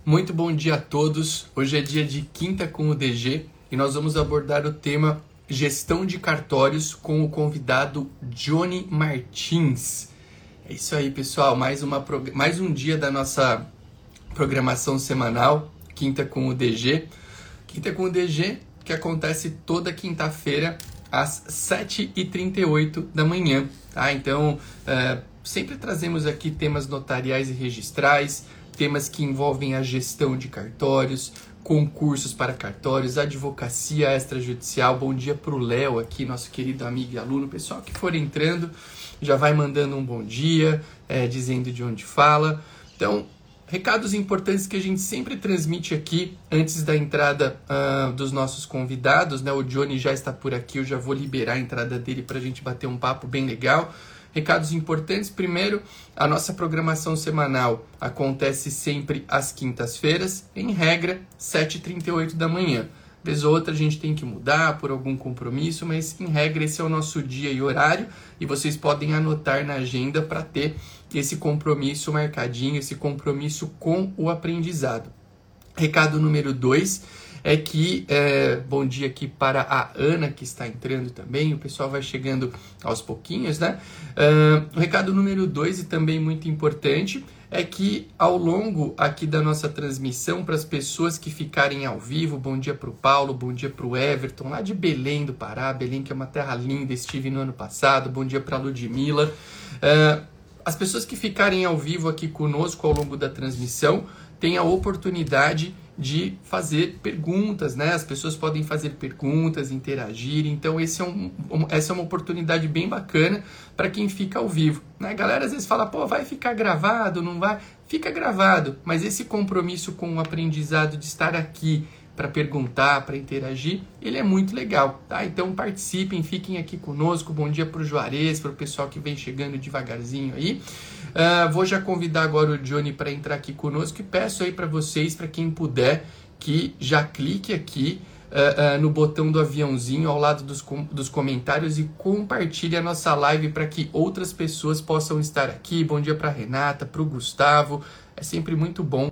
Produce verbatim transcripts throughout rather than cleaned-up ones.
Muito bom dia a todos. Hoje é dia de Quinta com o D G e nós vamos abordar o tema Gestão de Cartórios com o convidado Johnny Martins. É isso aí, pessoal. Mais, uma, mais um dia da nossa programação semanal, Quinta com o D G. Quinta com o D G, que acontece toda quinta-feira às sete e trinta e oito da manhã. Tá? Então, é, sempre trazemos aqui temas notariais e registrais, temas que envolvem a gestão de cartórios, concursos para cartórios, advocacia extrajudicial. Bom dia para o Léo aqui, nosso querido amigo e aluno. Pessoal que for entrando, já vai mandando um bom dia, é, dizendo de onde fala. Então, recados importantes que a gente sempre transmite aqui antes da entrada uh, dos nossos convidados, né? O Johnny já está por aqui, eu já vou liberar a entrada dele para a gente bater um papo bem legal. Recados importantes. Primeiro, a nossa programação semanal acontece sempre às quintas-feiras, em regra, sete e trinta e oito da manhã. Vez ou outra a gente tem que mudar por algum compromisso, mas em regra esse é o nosso dia e horário e vocês podem anotar na agenda para ter esse compromisso marcadinho, esse compromisso com o aprendizado. Recado número dois é que, é, bom dia aqui para a Ana, que está entrando também, o pessoal vai chegando aos pouquinhos, né? Uh, o recado número dois, e também muito importante, é que ao longo aqui da nossa transmissão, para as pessoas que ficarem ao vivo, bom dia para o Paulo, bom dia para o Everton, lá de Belém do Pará, Belém que é uma terra linda, estive no ano passado, bom dia para a Ludmilla. Uh, as pessoas que ficarem ao vivo aqui conosco ao longo da transmissão têm a oportunidade de fazer perguntas, né? As pessoas podem fazer perguntas, interagir. Então, esse é um, um, essa é uma oportunidade bem bacana para quem fica ao vivo, né? A galera às vezes fala, pô, vai ficar gravado, não vai? Fica gravado, mas esse compromisso com o aprendizado de estar aqui para perguntar, para interagir, ele é muito legal, tá? Então, participem, fiquem aqui conosco. Bom dia para o Juarez, para o pessoal que vem chegando devagarzinho aí. Uh, vou já convidar agora o Johnny para entrar aqui conosco e peço aí para vocês, para quem puder, que já clique aqui uh, uh, no botão do aviãozinho ao lado dos, com, dos comentários e compartilhe a nossa live para que outras pessoas possam estar aqui. Bom dia para a Renata, para o Gustavo, é sempre muito bom.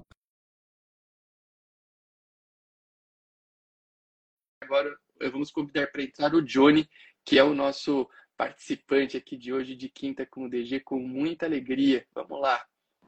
Agora vamos convidar para entrar o Johnny, que é o nosso participante aqui de hoje de Quinta com o D G, com muita alegria. Vamos lá.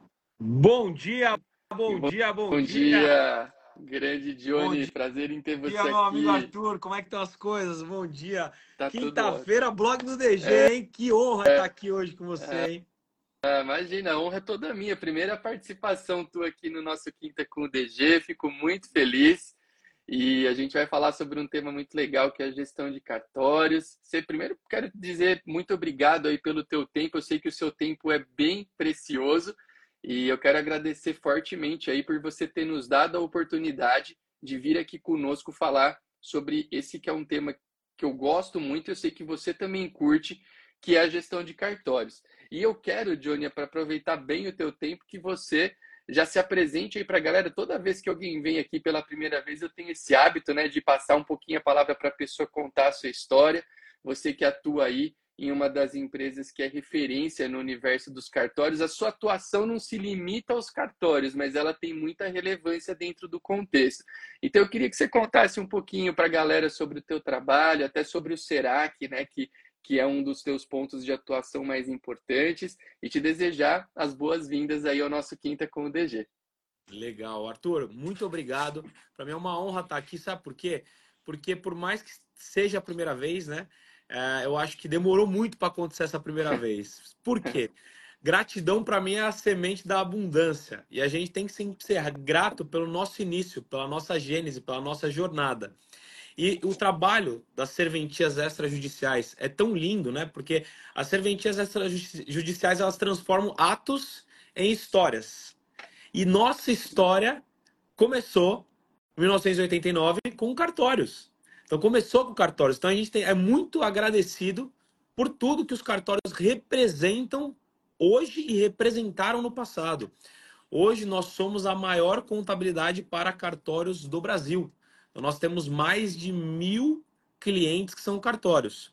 Bom dia, bom, bom dia, bom, bom dia. dia. Grande Johnny, dia. prazer em ter você dia, aqui. Meu amigo Arthur, como é que estão as coisas? Bom dia. Tá Quinta-feira, blog do D G, é, hein? Que honra é, estar aqui hoje com você, é, hein? É, imagina, a honra é toda minha. Primeira participação tua aqui no nosso Quinta com o D G, fico muito feliz. E a gente vai falar sobre um tema muito legal, que é a gestão de cartórios. Você, primeiro, quero dizer muito obrigado aí pelo teu tempo. Eu sei que o seu tempo é bem precioso e eu quero agradecer fortemente aí por você ter nos dado a oportunidade de vir aqui conosco falar sobre esse que é um tema que eu gosto muito. Eu sei que você também curte, que é a gestão de cartórios. E eu quero, Johnny, para aproveitar bem o teu tempo, que você já se apresente aí para a galera. Toda vez que alguém vem aqui pela primeira vez, eu tenho esse hábito, né, de passar um pouquinho a palavra para a pessoa contar a sua história. Você que atua aí em uma das empresas que é referência no universo dos cartórios, a sua atuação não se limita aos cartórios, mas ela tem muita relevância dentro do contexto. Então eu queria que você contasse um pouquinho para a galera sobre o teu trabalho, até sobre o Serac, né, que que é um dos teus pontos de atuação mais importantes, e te desejar as boas-vindas aí ao nosso Quinta com o D G. Legal, Arthur, muito obrigado. Para mim é uma honra estar aqui, sabe por quê? Porque por mais que seja a primeira vez, né, eu acho que demorou muito para acontecer essa primeira vez. Por quê? Gratidão para mim é a semente da abundância, e a gente tem que sempre ser grato pelo nosso início, pela nossa gênese, pela nossa jornada. E o trabalho das serventias extrajudiciais é tão lindo, né? Porque as serventias extrajudiciais, elas transformam atos em histórias. E nossa história começou em mil novecentos e oitenta e nove com cartórios. Então começou com cartórios. Então a gente tem, é muito agradecido por tudo que os cartórios representam hoje e representaram no passado. Hoje nós somos a maior contabilidade para cartórios do Brasil. Então, nós temos mais de mil clientes que são cartórios.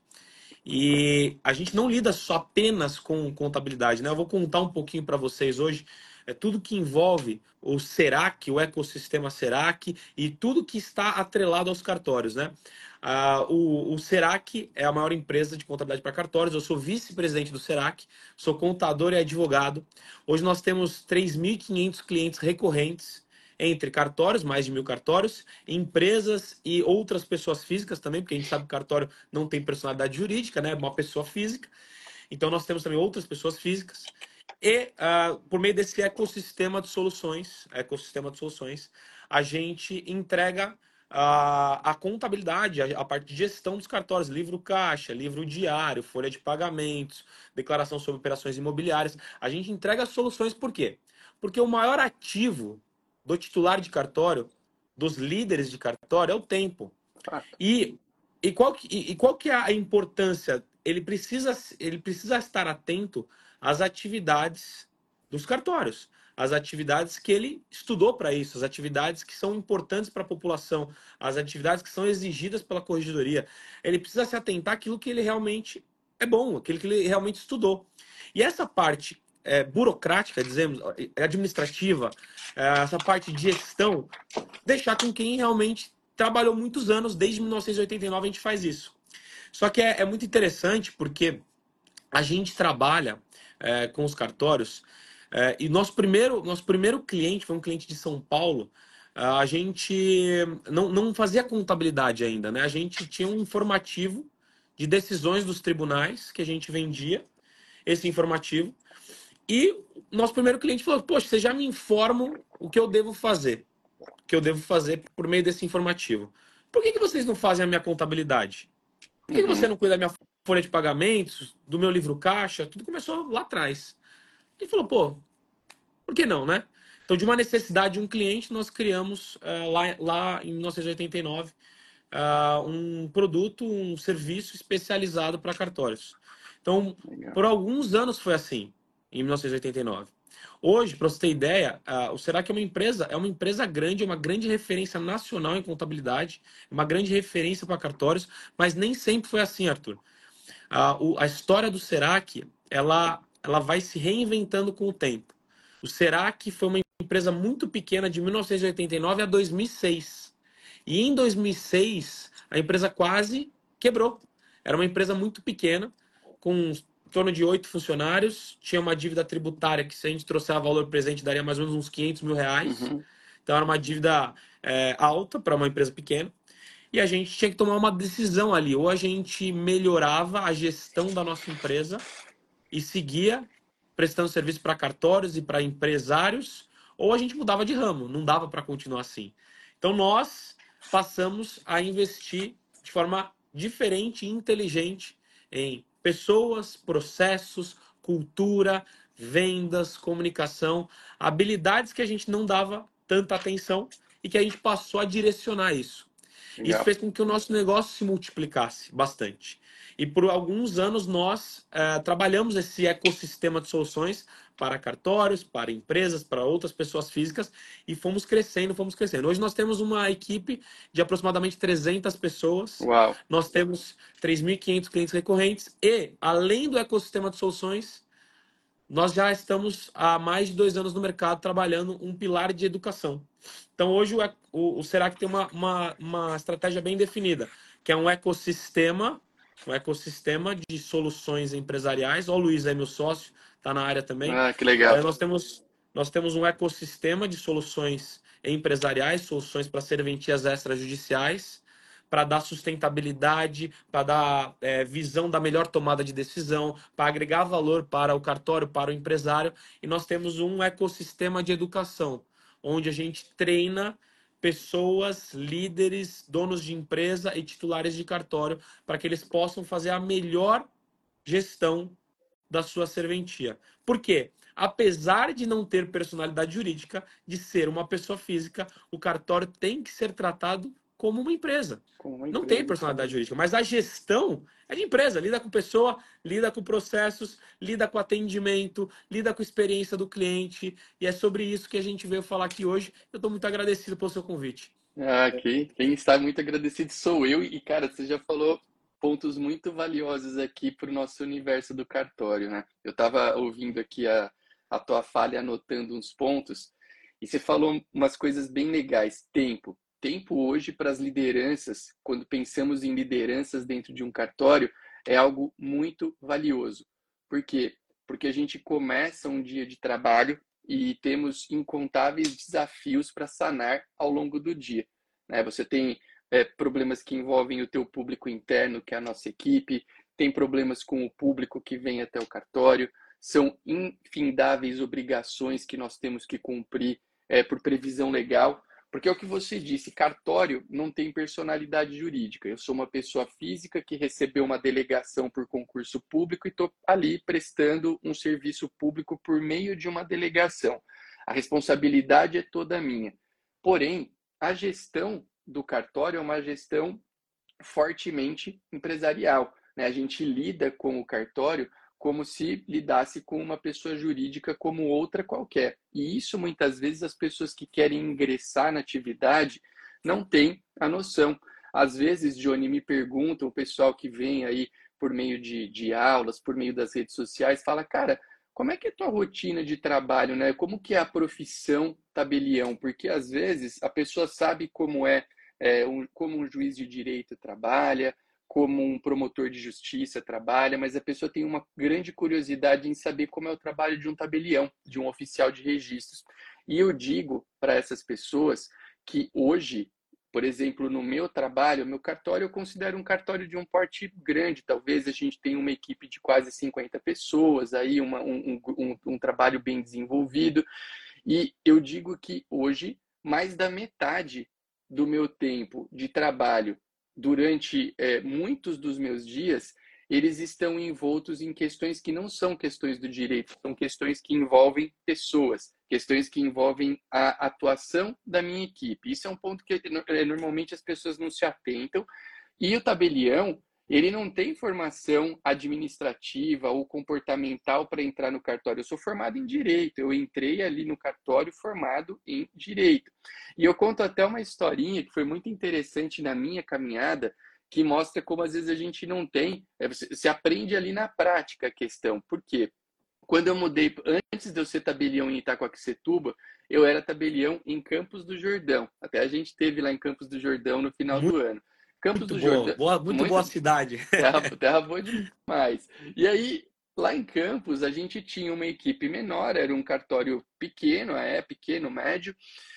E a gente não lida só apenas com contabilidade, né? Eu vou contar um pouquinho para vocês hoje é tudo que envolve o Serac, o ecossistema Serac e tudo que está atrelado aos cartórios, né? Ah, o, o Serac é a maior empresa de contabilidade para cartórios. Eu sou vice-presidente do Serac, sou contador e advogado. Hoje nós temos três mil e quinhentos clientes recorrentes, entre cartórios, mais de mil cartórios, empresas e outras pessoas físicas também, porque a gente sabe que o cartório não tem personalidade jurídica, né? É uma pessoa física. Então nós temos também outras pessoas físicas. E uh, por meio desse ecossistema de soluções, ecossistema de soluções, a gente entrega a, a contabilidade, a, a parte de gestão dos cartórios, livro caixa, livro diário, folha de pagamentos, declaração sobre operações imobiliárias. A gente entrega soluções por quê? Porque o maior ativo do titular de cartório, dos líderes de cartório, é o tempo. E, e, qual, que, e qual que é a importância? Ele precisa, ele precisa estar atento às atividades dos cartórios, as atividades que ele estudou para isso, as atividades que são importantes para a população, as atividades que são exigidas pela corregedoria. Ele precisa se atentar àquilo que ele realmente é bom, aquilo que ele realmente estudou. E essa parte é, burocrática, dizemos, administrativa, é, essa parte de gestão, deixar com quem realmente trabalhou muitos anos, desde mil novecentos e oitenta e nove a gente faz isso. Só que é, é muito interessante porque a gente trabalha é, com os cartórios é, e nosso primeiro, nosso primeiro cliente foi um cliente de São Paulo. A gente não, não fazia contabilidade ainda, né? A gente tinha um informativo de decisões dos tribunais que a gente vendia, esse informativo. E nosso primeiro cliente falou, poxa, vocês já me informam o que eu devo fazer, o que eu devo fazer por meio desse informativo. Por que, que vocês não fazem a minha contabilidade? Por que, Uhum. que você não cuida da minha folha de pagamentos, do meu livro caixa? Tudo começou lá atrás. Ele falou, pô, por que não, né? Então, de uma necessidade de um cliente, nós criamos uh, lá, lá em mil novecentos e oitenta e nove uh, um produto, um serviço especializado para cartórios. Então, Legal. por alguns anos foi assim, em mil novecentos e oitenta e nove. Hoje, para você ter ideia, uh, o Serac é uma empresa, é uma empresa grande, é uma grande referência nacional em contabilidade, uma grande referência para cartórios, mas nem sempre foi assim, Arthur. Uh, o, a história do Serac, ela, ela vai se reinventando com o tempo. O Serac foi uma empresa muito pequena de mil novecentos e oitenta e nove a dois mil e seis. E em dois mil e seis, a empresa quase quebrou. Era uma empresa muito pequena, com em torno de oito funcionários. Tinha uma dívida tributária que, se a gente trouxer a valor presente, daria mais ou menos uns quinhentos mil reais. Uhum. Então, era uma dívida é, alta para uma empresa pequena. E a gente tinha que tomar uma decisão ali. Ou a gente melhorava a gestão da nossa empresa e seguia prestando serviço para cartórios e para empresários, ou a gente mudava de ramo, não dava para continuar assim. Então nós passamos a investir de forma diferente e inteligente em pessoas, processos, cultura, vendas, comunicação, habilidades que a gente não dava tanta atenção e que a gente passou a direcionar isso. Legal. Isso fez com que o nosso negócio se multiplicasse bastante. E por alguns anos nós eh, trabalhamos esse ecossistema de soluções para cartórios, para empresas, para outras pessoas físicas e fomos crescendo, fomos crescendo. Hoje nós temos uma equipe de aproximadamente trezentas pessoas. Uau. Nós temos três mil e quinhentos clientes recorrentes e, além do ecossistema de soluções, nós já estamos há mais de dois anos no mercado trabalhando um pilar de educação. Então, hoje o, o, o Serac tem uma, uma, uma estratégia bem definida, que é um ecossistema, um ecossistema de soluções empresariais. Ó, o Luiz é meu sócio, está na área também. Ah, que legal. É, nós, temos, nós temos um ecossistema de soluções empresariais, soluções para serventias extrajudiciais, para dar sustentabilidade, para dar é, visão da melhor tomada de decisão, para agregar valor para o cartório, para o empresário. E nós temos um ecossistema de educação, onde a gente treina pessoas, líderes, donos de empresa e titulares de cartório, para que eles possam fazer a melhor gestão da sua serventia. Por quê? Apesar de não ter personalidade jurídica, de ser uma pessoa física, o cartório tem que ser tratado como uma empresa. Como uma Não empresa. tem personalidade jurídica, mas a gestão é de empresa. Lida com pessoa, lida com processos, lida com atendimento, lida com a experiência do cliente. E é sobre isso que a gente veio falar aqui hoje. Eu estou muito agradecido pelo seu convite. Ah, quem, quem está muito agradecido sou eu. E, cara, você já falou pontos muito valiosos aqui para o nosso universo do cartório, né? Eu estava ouvindo aqui a, a tua fala e anotando uns pontos. E você falou umas coisas bem legais. Tempo. Tempo hoje para as lideranças, quando pensamos em lideranças dentro de um cartório, é algo muito valioso. Por quê? Porque a gente começa um dia de trabalho e temos incontáveis desafios para sanar ao longo do dia, né? Você tem é, problemas que envolvem o teu público interno, que é a nossa equipe, tem problemas com o público que vem até o cartório, são infindáveis obrigações que nós temos que cumprir é, por previsão legal, porque é o que você disse, cartório não tem personalidade jurídica. Eu sou uma pessoa física que recebeu uma delegação por concurso público e estou ali prestando um serviço público por meio de uma delegação. A responsabilidade é toda minha. Porém, a gestão do cartório é uma gestão fortemente empresarial, né? A gente lida com o cartório como se lidasse com uma pessoa jurídica como outra qualquer. E isso, muitas vezes, as pessoas que querem ingressar na atividade não têm a noção. Às vezes, Johnny, me perguntam, o pessoal que vem aí por meio de, de aulas, por meio das redes sociais, fala, cara, como é que é a tua rotina de trabalho, né? Como que é a profissão tabelião? Porque, às vezes, a pessoa sabe como é, é um, como um juiz de direito trabalha, como um promotor de justiça trabalha, mas a pessoa tem uma grande curiosidade em saber como é o trabalho de um tabelião, de um oficial de registros. E eu digo para essas pessoas que hoje, por exemplo, no meu trabalho, meu cartório eu considero um cartório de um porte grande, talvez a gente tenha uma equipe de quase cinquenta pessoas, aí uma, um, um, um trabalho bem desenvolvido, e eu digo que hoje, mais da metade do meu tempo de trabalho durante é, muitos dos meus dias, eles estão envoltos em questões que não são questões do direito, são questões que envolvem pessoas, questões que envolvem a atuação da minha equipe. Isso é um ponto que normalmente as pessoas não se atentam. E o tabelião, ele não tem formação administrativa ou comportamental para entrar no cartório. Eu sou formado em direito, eu entrei ali no cartório formado em direito. E eu conto até uma historinha que foi muito interessante na minha caminhada, que mostra como às vezes a gente não tem, é, você, você aprende ali na prática a questão. Por quê? Quando eu mudei, antes de eu ser tabelião em Itacoaquecetuba, eu era tabelião em Campos do Jordão. Até a gente teve lá em Campos do Jordão no final Muito, do ano. Campos muito do boa, Jordão, boa, muito muito, boa cidade. terra, terra boa demais. E aí, lá em Campos, a gente tinha uma equipe menor, era um cartório pequeno, é pequeno, médio,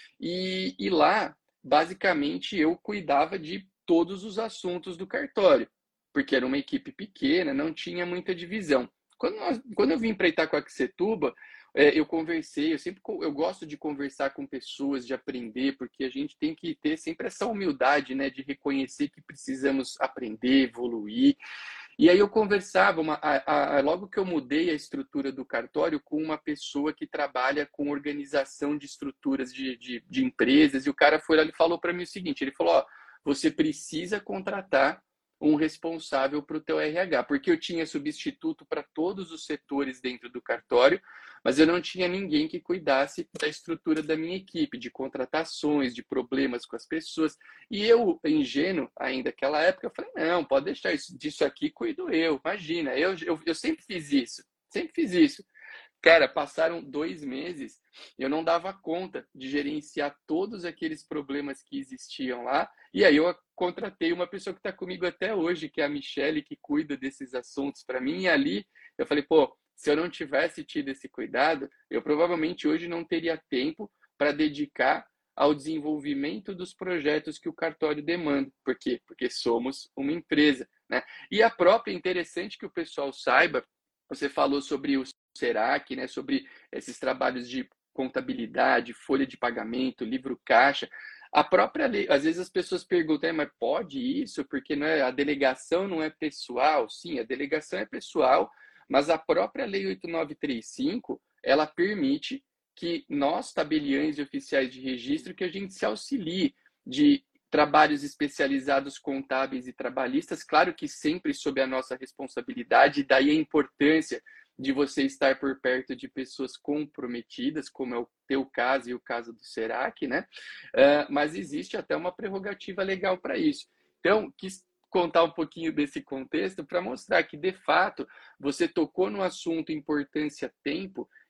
e, e lá, basicamente, eu cuidava de todos os assuntos do cartório, porque era uma equipe pequena, não tinha muita divisão. Quando, nós, quando eu vim para Itacoaquecetuba, é, eu conversei, eu sempre eu gosto de conversar com pessoas, de aprender, porque a gente tem que ter sempre essa humildade, né, de reconhecer que precisamos aprender, evoluir. E aí eu conversava, uma, a, a, logo que eu mudei a estrutura do cartório, com uma pessoa que trabalha com organização de estruturas de, de, de empresas, e o cara foi lá e falou para mim o seguinte, ele falou, ó, você precisa contratar um responsável para o teu R H, porque eu tinha substituto para todos os setores dentro do cartório, mas eu não tinha ninguém que cuidasse da estrutura da minha equipe, de contratações, de problemas com as pessoas. E eu, ingênuo ainda naquela época, eu falei, não, pode deixar isso, disso aqui, cuido eu, imagina, eu, eu, eu sempre fiz isso, sempre fiz isso. Cara, passaram dois meses e eu não dava conta de gerenciar todos aqueles problemas que existiam lá. E aí eu contratei uma pessoa que está comigo até hoje, que é a Michele, que cuida desses assuntos para mim. E ali eu falei, pô, se eu não tivesse tido esse cuidado, eu provavelmente hoje não teria tempo para dedicar ao desenvolvimento dos projetos que o cartório demanda. Por quê? Porque somos uma empresa, né? E a própria, interessante que o pessoal saiba, você falou sobre o Serac, né, sobre esses trabalhos de contabilidade, folha de pagamento, livro caixa. A própria lei, às vezes as pessoas perguntam, mas pode isso? Porque não é, a delegação não é pessoal? Sim, a delegação é pessoal, mas a própria lei oito nove três cinco, ela permite que nós, tabeliães e oficiais de registro, que a gente se auxilie de trabalhos especializados contábeis e trabalhistas, claro que sempre sob a nossa responsabilidade, daí a importância de você estar por perto de pessoas comprometidas, como é o teu caso e o caso do Serac, né? Uh, mas existe até uma prerrogativa legal para isso. Então, quis contar um pouquinho desse contexto para mostrar que, de fato, você tocou no assunto importância tempo,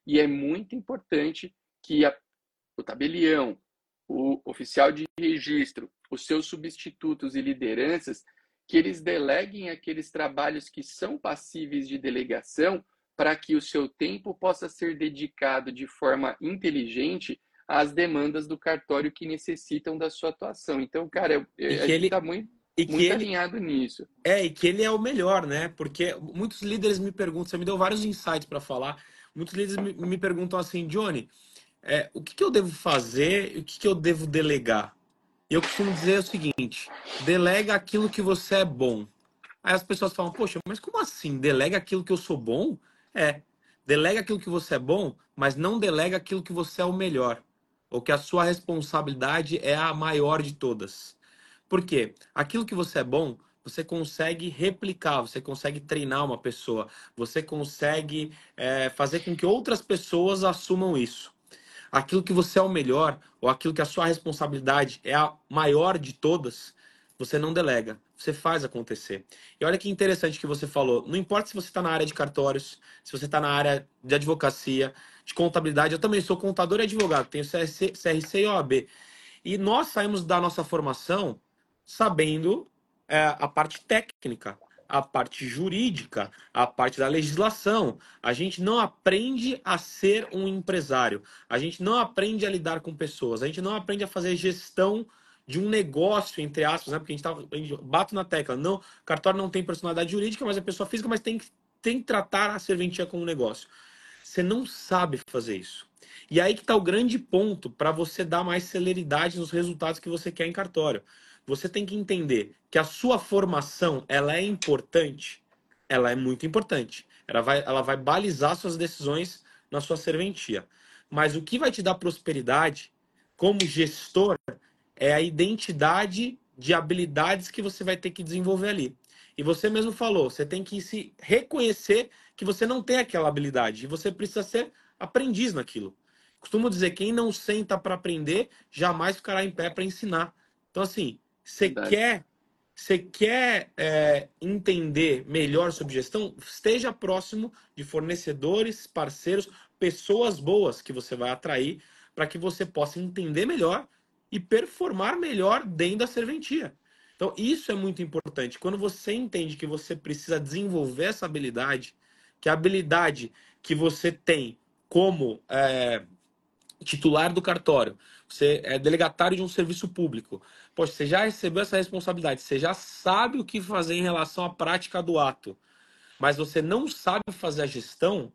E é muito importante que a, o tabelião, o oficial de registro, os seus substitutos e lideranças, que eles deleguem aqueles trabalhos que são passíveis de delegação para que o seu tempo possa ser dedicado de forma inteligente às demandas do cartório que necessitam da sua atuação. Então, cara, eu, E a que gente ele, está muito, e que muito ele, alinhado nisso. é, e que ele é o melhor, né? Porque muitos líderes me perguntam, você me deu vários insights para falar. Muitos líderes me, me perguntam assim, Johnny, é, o que, que eu devo fazer e o que, que eu devo delegar? E eu costumo dizer o seguinte: delega aquilo que você é bom. Aí as pessoas falam, poxa, mas como assim? Delega aquilo que eu sou bom? É, delega aquilo que você é bom, mas não delega aquilo que você é o melhor. Ou que a sua responsabilidade é a maior de todas. Por quê? Aquilo que você é bom, você consegue replicar, você consegue treinar uma pessoa, você consegue é, fazer com que outras pessoas assumam isso. Aquilo que você é o melhor, ou aquilo que a sua responsabilidade é a maior de todas, você não delega, você faz acontecer. E olha que interessante que você falou, não importa se você está na área de cartórios, se você está na área de advocacia, de contabilidade, eu também sou contador e advogado, tenho C R C, C R C e O A B. E nós saímos da nossa formação sabendo é, a parte técnica, a parte jurídica, a parte da legislação. A gente não aprende a ser um empresário. A gente não aprende a lidar com pessoas. A gente não aprende a fazer gestão de um negócio, entre aspas, né? Porque a gente, tá, a gente bate na tecla. Não, o cartório não tem personalidade jurídica, mas é pessoa física, mas tem, tem que tratar a serventia como um negócio. Você não sabe fazer isso. E aí que está o grande ponto para você dar mais celeridade nos resultados que você quer em cartório. Você tem que entender que a sua formação ela é importante, ela é muito importante. Ela vai, ela vai balizar suas decisões na sua serventia. Mas o que vai te dar prosperidade como gestor é a identidade de habilidades que você vai ter que desenvolver ali. E você mesmo falou, você tem que se reconhecer que você não tem aquela habilidade e você precisa ser aprendiz naquilo. Costumo dizer, quem não senta para aprender, jamais ficará em pé para ensinar. Então, assim, você Verdade. quer, você quer é, entender melhor sobre gestão, esteja próximo de fornecedores, parceiros, pessoas boas que você vai atrair para que você possa entender melhor e performar melhor dentro da serventia. Então, isso é muito importante. Quando você entende que você precisa desenvolver essa habilidade, que a habilidade que você tem como é, titular do cartório, você é delegatário de um serviço público, poxa, você já recebeu essa responsabilidade, você já sabe o que fazer em relação à prática do ato, mas você não sabe fazer a gestão,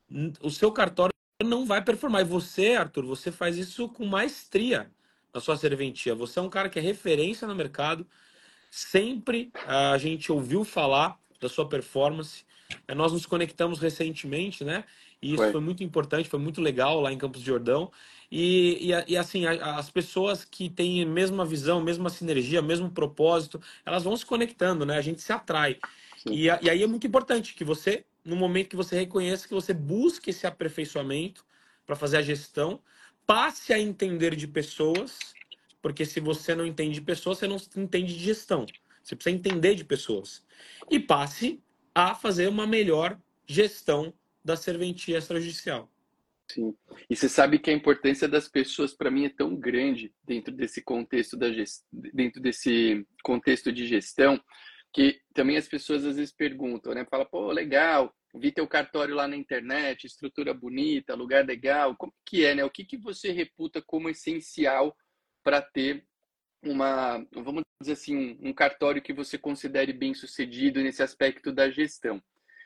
o seu cartório não vai performar. E você, Arthur, você faz isso com maestria na sua serventia. Você é um cara que é referência no mercado, sempre a gente ouviu falar da sua performance. Nós nos conectamos recentemente, né? E isso Foi. foi muito importante, foi muito legal lá em Campos de Jordão. E, e, e assim, as pessoas que têm a mesma visão, mesma sinergia, mesmo propósito, elas vão se conectando, né? A gente se atrai. E, e aí é muito importante que você, no momento que você reconheça, que você busque esse aperfeiçoamento para fazer a gestão, passe a entender de pessoas, porque se você não entende de pessoas, você não entende de gestão. Você precisa entender de pessoas. E passe a fazer uma melhor gestão da serventia extrajudicial. Sim. E você sabe que a importância das pessoas para mim é tão grande dentro desse contexto da gest... dentro desse contexto de gestão, que também as pessoas às vezes perguntam, né? Fala, pô, legal, vi teu cartório lá na internet, estrutura bonita, lugar legal. Como que é, né? O que que você reputa como essencial para ter uma, vamos dizer assim, um, um cartório que você considere bem sucedido nesse aspecto da gestão?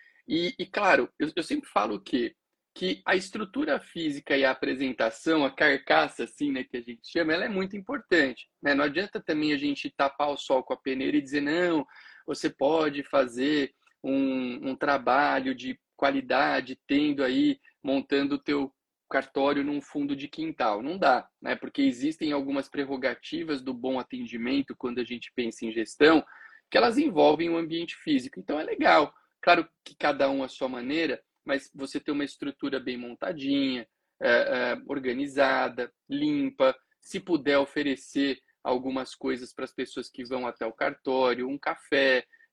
E, e claro, eu, eu sempre falo que que a estrutura física e a apresentação, a carcaça, assim, né, que a gente chama, ela é muito importante, né? Não adianta também a gente tapar o sol com a peneira e dizer, não, você pode fazer um, um trabalho de qualidade, tendo aí, montando o teu cartório num fundo de quintal. Não dá, né? Porque existem algumas prerrogativas do bom atendimento quando a gente pensa em gestão, que elas envolvem o ambiente físico. Então é legal. Claro que cada um à sua maneira, mas você ter uma estrutura bem montadinha, é, é, organizada, limpa, se puder oferecer algumas coisas para as pessoas que vão até o cartório, um café,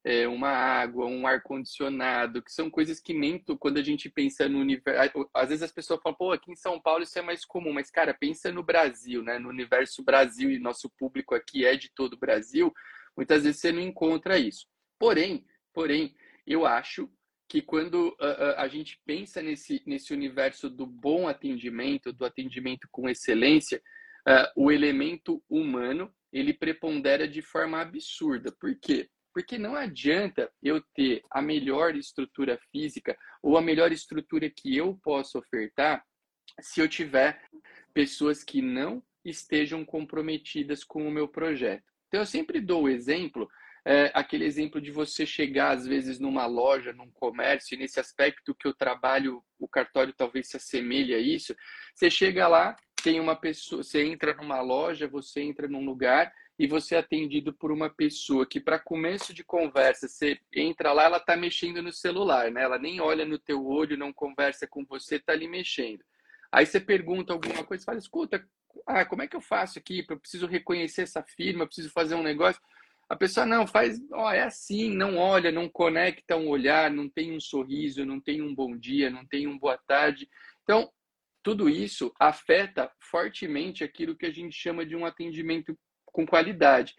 é, uma água, um ar-condicionado, que são coisas que nem tu, quando a gente pensa no universo. Às vezes as pessoas falam, pô, aqui em São Paulo isso é mais comum, mas, cara, pensa no Brasil, né? No universo Brasil, e nosso público aqui é de todo o Brasil, muitas vezes você não encontra isso. Porém, porém, eu acho que quando uh, a gente pensa nesse, nesse universo do bom atendimento, do atendimento com excelência, uh, o elemento humano, ele prepondera de forma absurda. Por quê? Porque não adianta eu ter a melhor estrutura física ou a melhor estrutura que eu posso ofertar se eu tiver pessoas que não estejam comprometidas com o meu projeto. Então, eu sempre dou o exemplo, é, aquele exemplo de você chegar, às vezes, numa loja, num comércio, e nesse aspecto que eu trabalho, o cartório talvez se assemelhe a isso. Você chega lá, tem uma pessoa, você entra numa loja, você entra num lugar e você é atendido por uma pessoa que, para começo de conversa, você entra lá, ela está mexendo no celular, né? Ela nem olha no teu olho, não conversa com você, está ali mexendo. Aí você pergunta alguma coisa, fala, escuta, ah, como é que eu faço aqui? Eu preciso reconhecer essa firma, eu preciso fazer um negócio. A pessoa não faz, ó, é assim, não olha, não conecta um olhar, não tem um sorriso, não tem um bom dia, não tem um boa tarde. Então, tudo isso afeta fortemente aquilo que a gente chama de um atendimento com qualidade.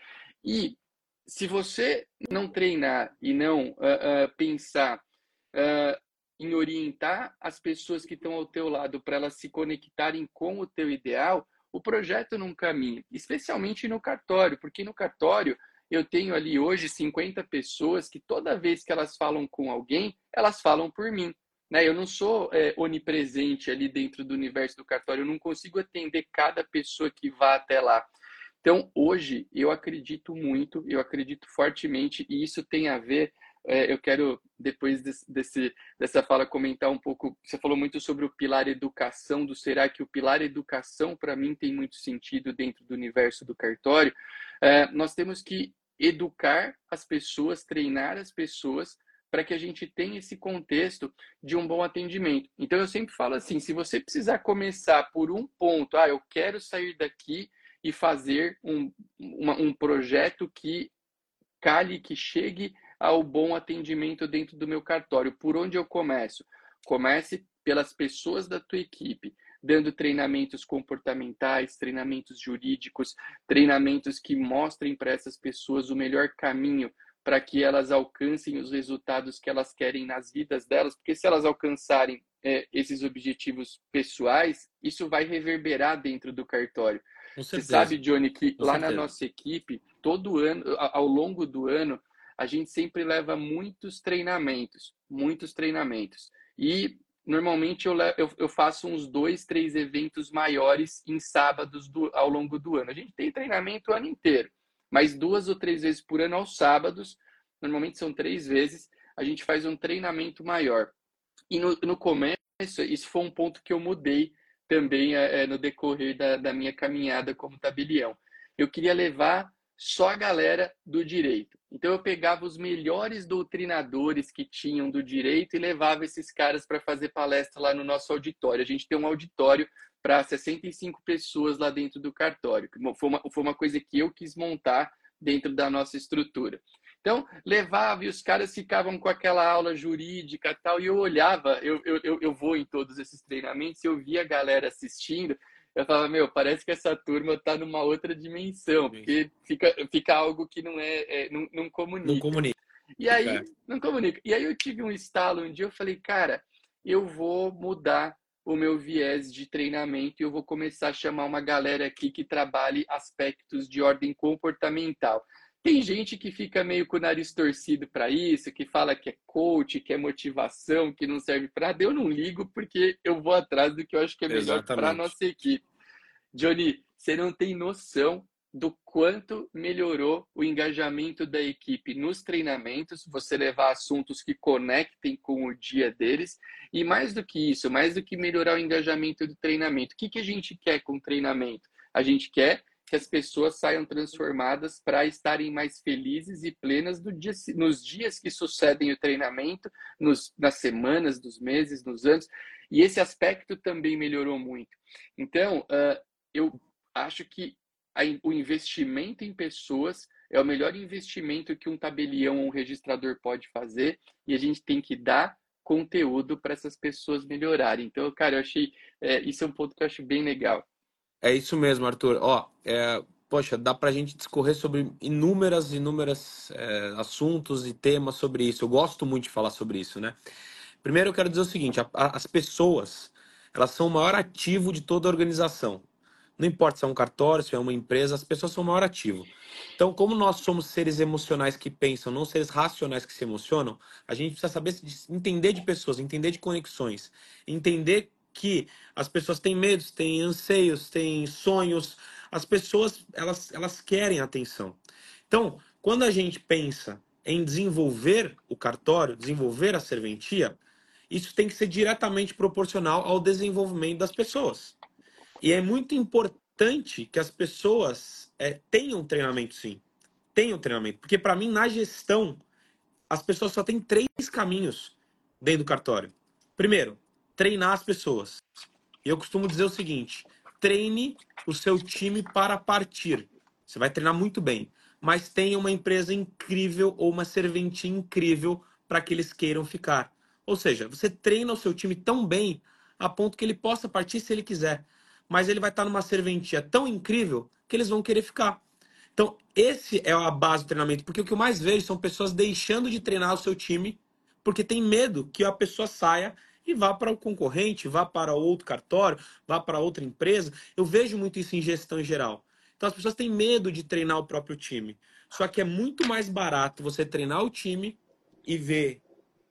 E se você não treinar e não uh, uh, pensar uh, em orientar as pessoas que estão ao teu lado para elas se conectarem com o teu ideal, o projeto não caminha, especialmente no cartório, porque no cartório eu tenho ali hoje cinquenta pessoas que toda vez que elas falam com alguém, elas falam por mim. Né? Eu não sou é, onipresente ali dentro do universo do cartório, eu não consigo atender cada pessoa que vá até lá. Então, hoje, eu acredito muito, eu acredito fortemente, e isso tem a ver, é, eu quero, depois desse, desse, dessa fala, comentar um pouco, você falou muito sobre o pilar educação, do será que o pilar educação, para mim, tem muito sentido dentro do universo do cartório. É, nós temos que educar as pessoas, treinar as pessoas, para que a gente tenha esse contexto de um bom atendimento. Então, eu sempre falo assim, se você precisar começar por um ponto, ah, eu quero sair daqui e fazer um, uma, um projeto que cale, que chegue ao bom atendimento dentro do meu cartório. Por onde eu começo? Comece pelas pessoas da tua equipe, dando treinamentos comportamentais, treinamentos jurídicos, treinamentos que mostrem para essas pessoas o melhor caminho para que elas alcancem os resultados que elas querem nas vidas delas, porque se elas alcançarem é, esses objetivos pessoais, isso vai reverberar dentro do cartório. Você sabe, Johnny, que Com lá certeza. na nossa equipe, todo ano, ao longo do ano, a gente sempre leva muitos treinamentos, muitos treinamentos. E normalmente eu, eu, eu faço uns dois, três eventos maiores em sábados do, ao longo do ano. A gente tem treinamento o ano inteiro, mas duas ou três vezes por ano aos sábados, normalmente são três vezes, a gente faz um treinamento maior. E no, no começo, isso foi um ponto que eu mudei também é, no decorrer da, da minha caminhada como tabelião. Eu queria levar só a galera do direito. Então eu pegava os melhores doutrinadores que tinham do direito e levava esses caras para fazer palestra lá no nosso auditório. A gente tem um auditório para sessenta e cinco pessoas lá dentro do cartório. Foi uma, foi uma coisa que eu quis montar dentro da nossa estrutura. Então, levava e os caras ficavam com aquela aula jurídica e tal, e eu olhava, eu, eu, eu vou em todos esses treinamentos, e eu via a galera assistindo, eu falava, meu, parece que essa turma está numa outra dimensão, porque fica, fica algo que não é, é não, não comunica. Não comunica. E aí, não comunica. E aí eu tive um estalo um dia, eu falei, cara, eu vou mudar o meu viés de treinamento e eu vou começar a chamar uma galera aqui que trabalhe aspectos de ordem comportamental. Tem gente que fica meio com o nariz torcido para isso, que fala que é coach, que é motivação, que não serve para nada. Eu não ligo porque eu vou atrás do que eu acho que é melhor para a nossa equipe. Johnny, você não tem noção do quanto melhorou o engajamento da equipe nos treinamentos, você levar assuntos que conectem com o dia deles. E mais do que isso, mais do que melhorar o engajamento do treinamento, o que, que a gente quer com o treinamento? A gente quer que as pessoas saiam transformadas para estarem mais felizes e plenas no dia, nos dias que sucedem o treinamento, nos, nas semanas, nos meses, nos anos. E esse aspecto também melhorou muito. Então, uh, eu acho que a, o investimento em pessoas é o melhor investimento que um tabelião ou um registrador pode fazer, e a gente tem que dar conteúdo para essas pessoas melhorarem. Então, cara, eu achei, é, isso é um ponto que eu acho bem legal. É isso mesmo, Arthur. Ó, é, poxa, dá pra gente discorrer sobre inúmeras, inúmeras é, assuntos e temas sobre isso. Eu gosto muito de falar sobre isso, né? Primeiro, eu quero dizer o seguinte: a- a- as pessoas, elas são o maior ativo de toda a organização. Não importa se é um cartório, se é uma empresa, as pessoas são o maior ativo. Então, como nós somos seres emocionais que pensam, não seres racionais que se emocionam, a gente precisa saber se- entender de pessoas, entender de conexões, entender que as pessoas têm medos, têm anseios, têm sonhos. As pessoas, elas, elas querem atenção. Então, quando a gente pensa em desenvolver o cartório, desenvolver a serventia, isso tem que ser diretamente proporcional ao desenvolvimento das pessoas. E é muito importante que as pessoas é, tenham treinamento, sim. Tenham treinamento. Porque, para mim, na gestão, as pessoas só têm três caminhos dentro do cartório. Primeiro, treinar as pessoas. E eu costumo dizer o seguinte: treine o seu time para partir. Você vai treinar muito bem, mas tenha uma empresa incrível ou uma serventia incrível para que eles queiram ficar. Ou seja, você treina o seu time tão bem a ponto que ele possa partir se ele quiser, mas ele vai estar numa serventia tão incrível que eles vão querer ficar. Então, esse é a base do treinamento, porque o que eu mais vejo são pessoas deixando de treinar o seu time porque tem medo que a pessoa saia e vá para o concorrente, vá para outro cartório, vá para outra empresa. Eu vejo muito isso em gestão em geral. Então, as pessoas têm medo de treinar o próprio time. Só que é muito mais barato você treinar o time e ver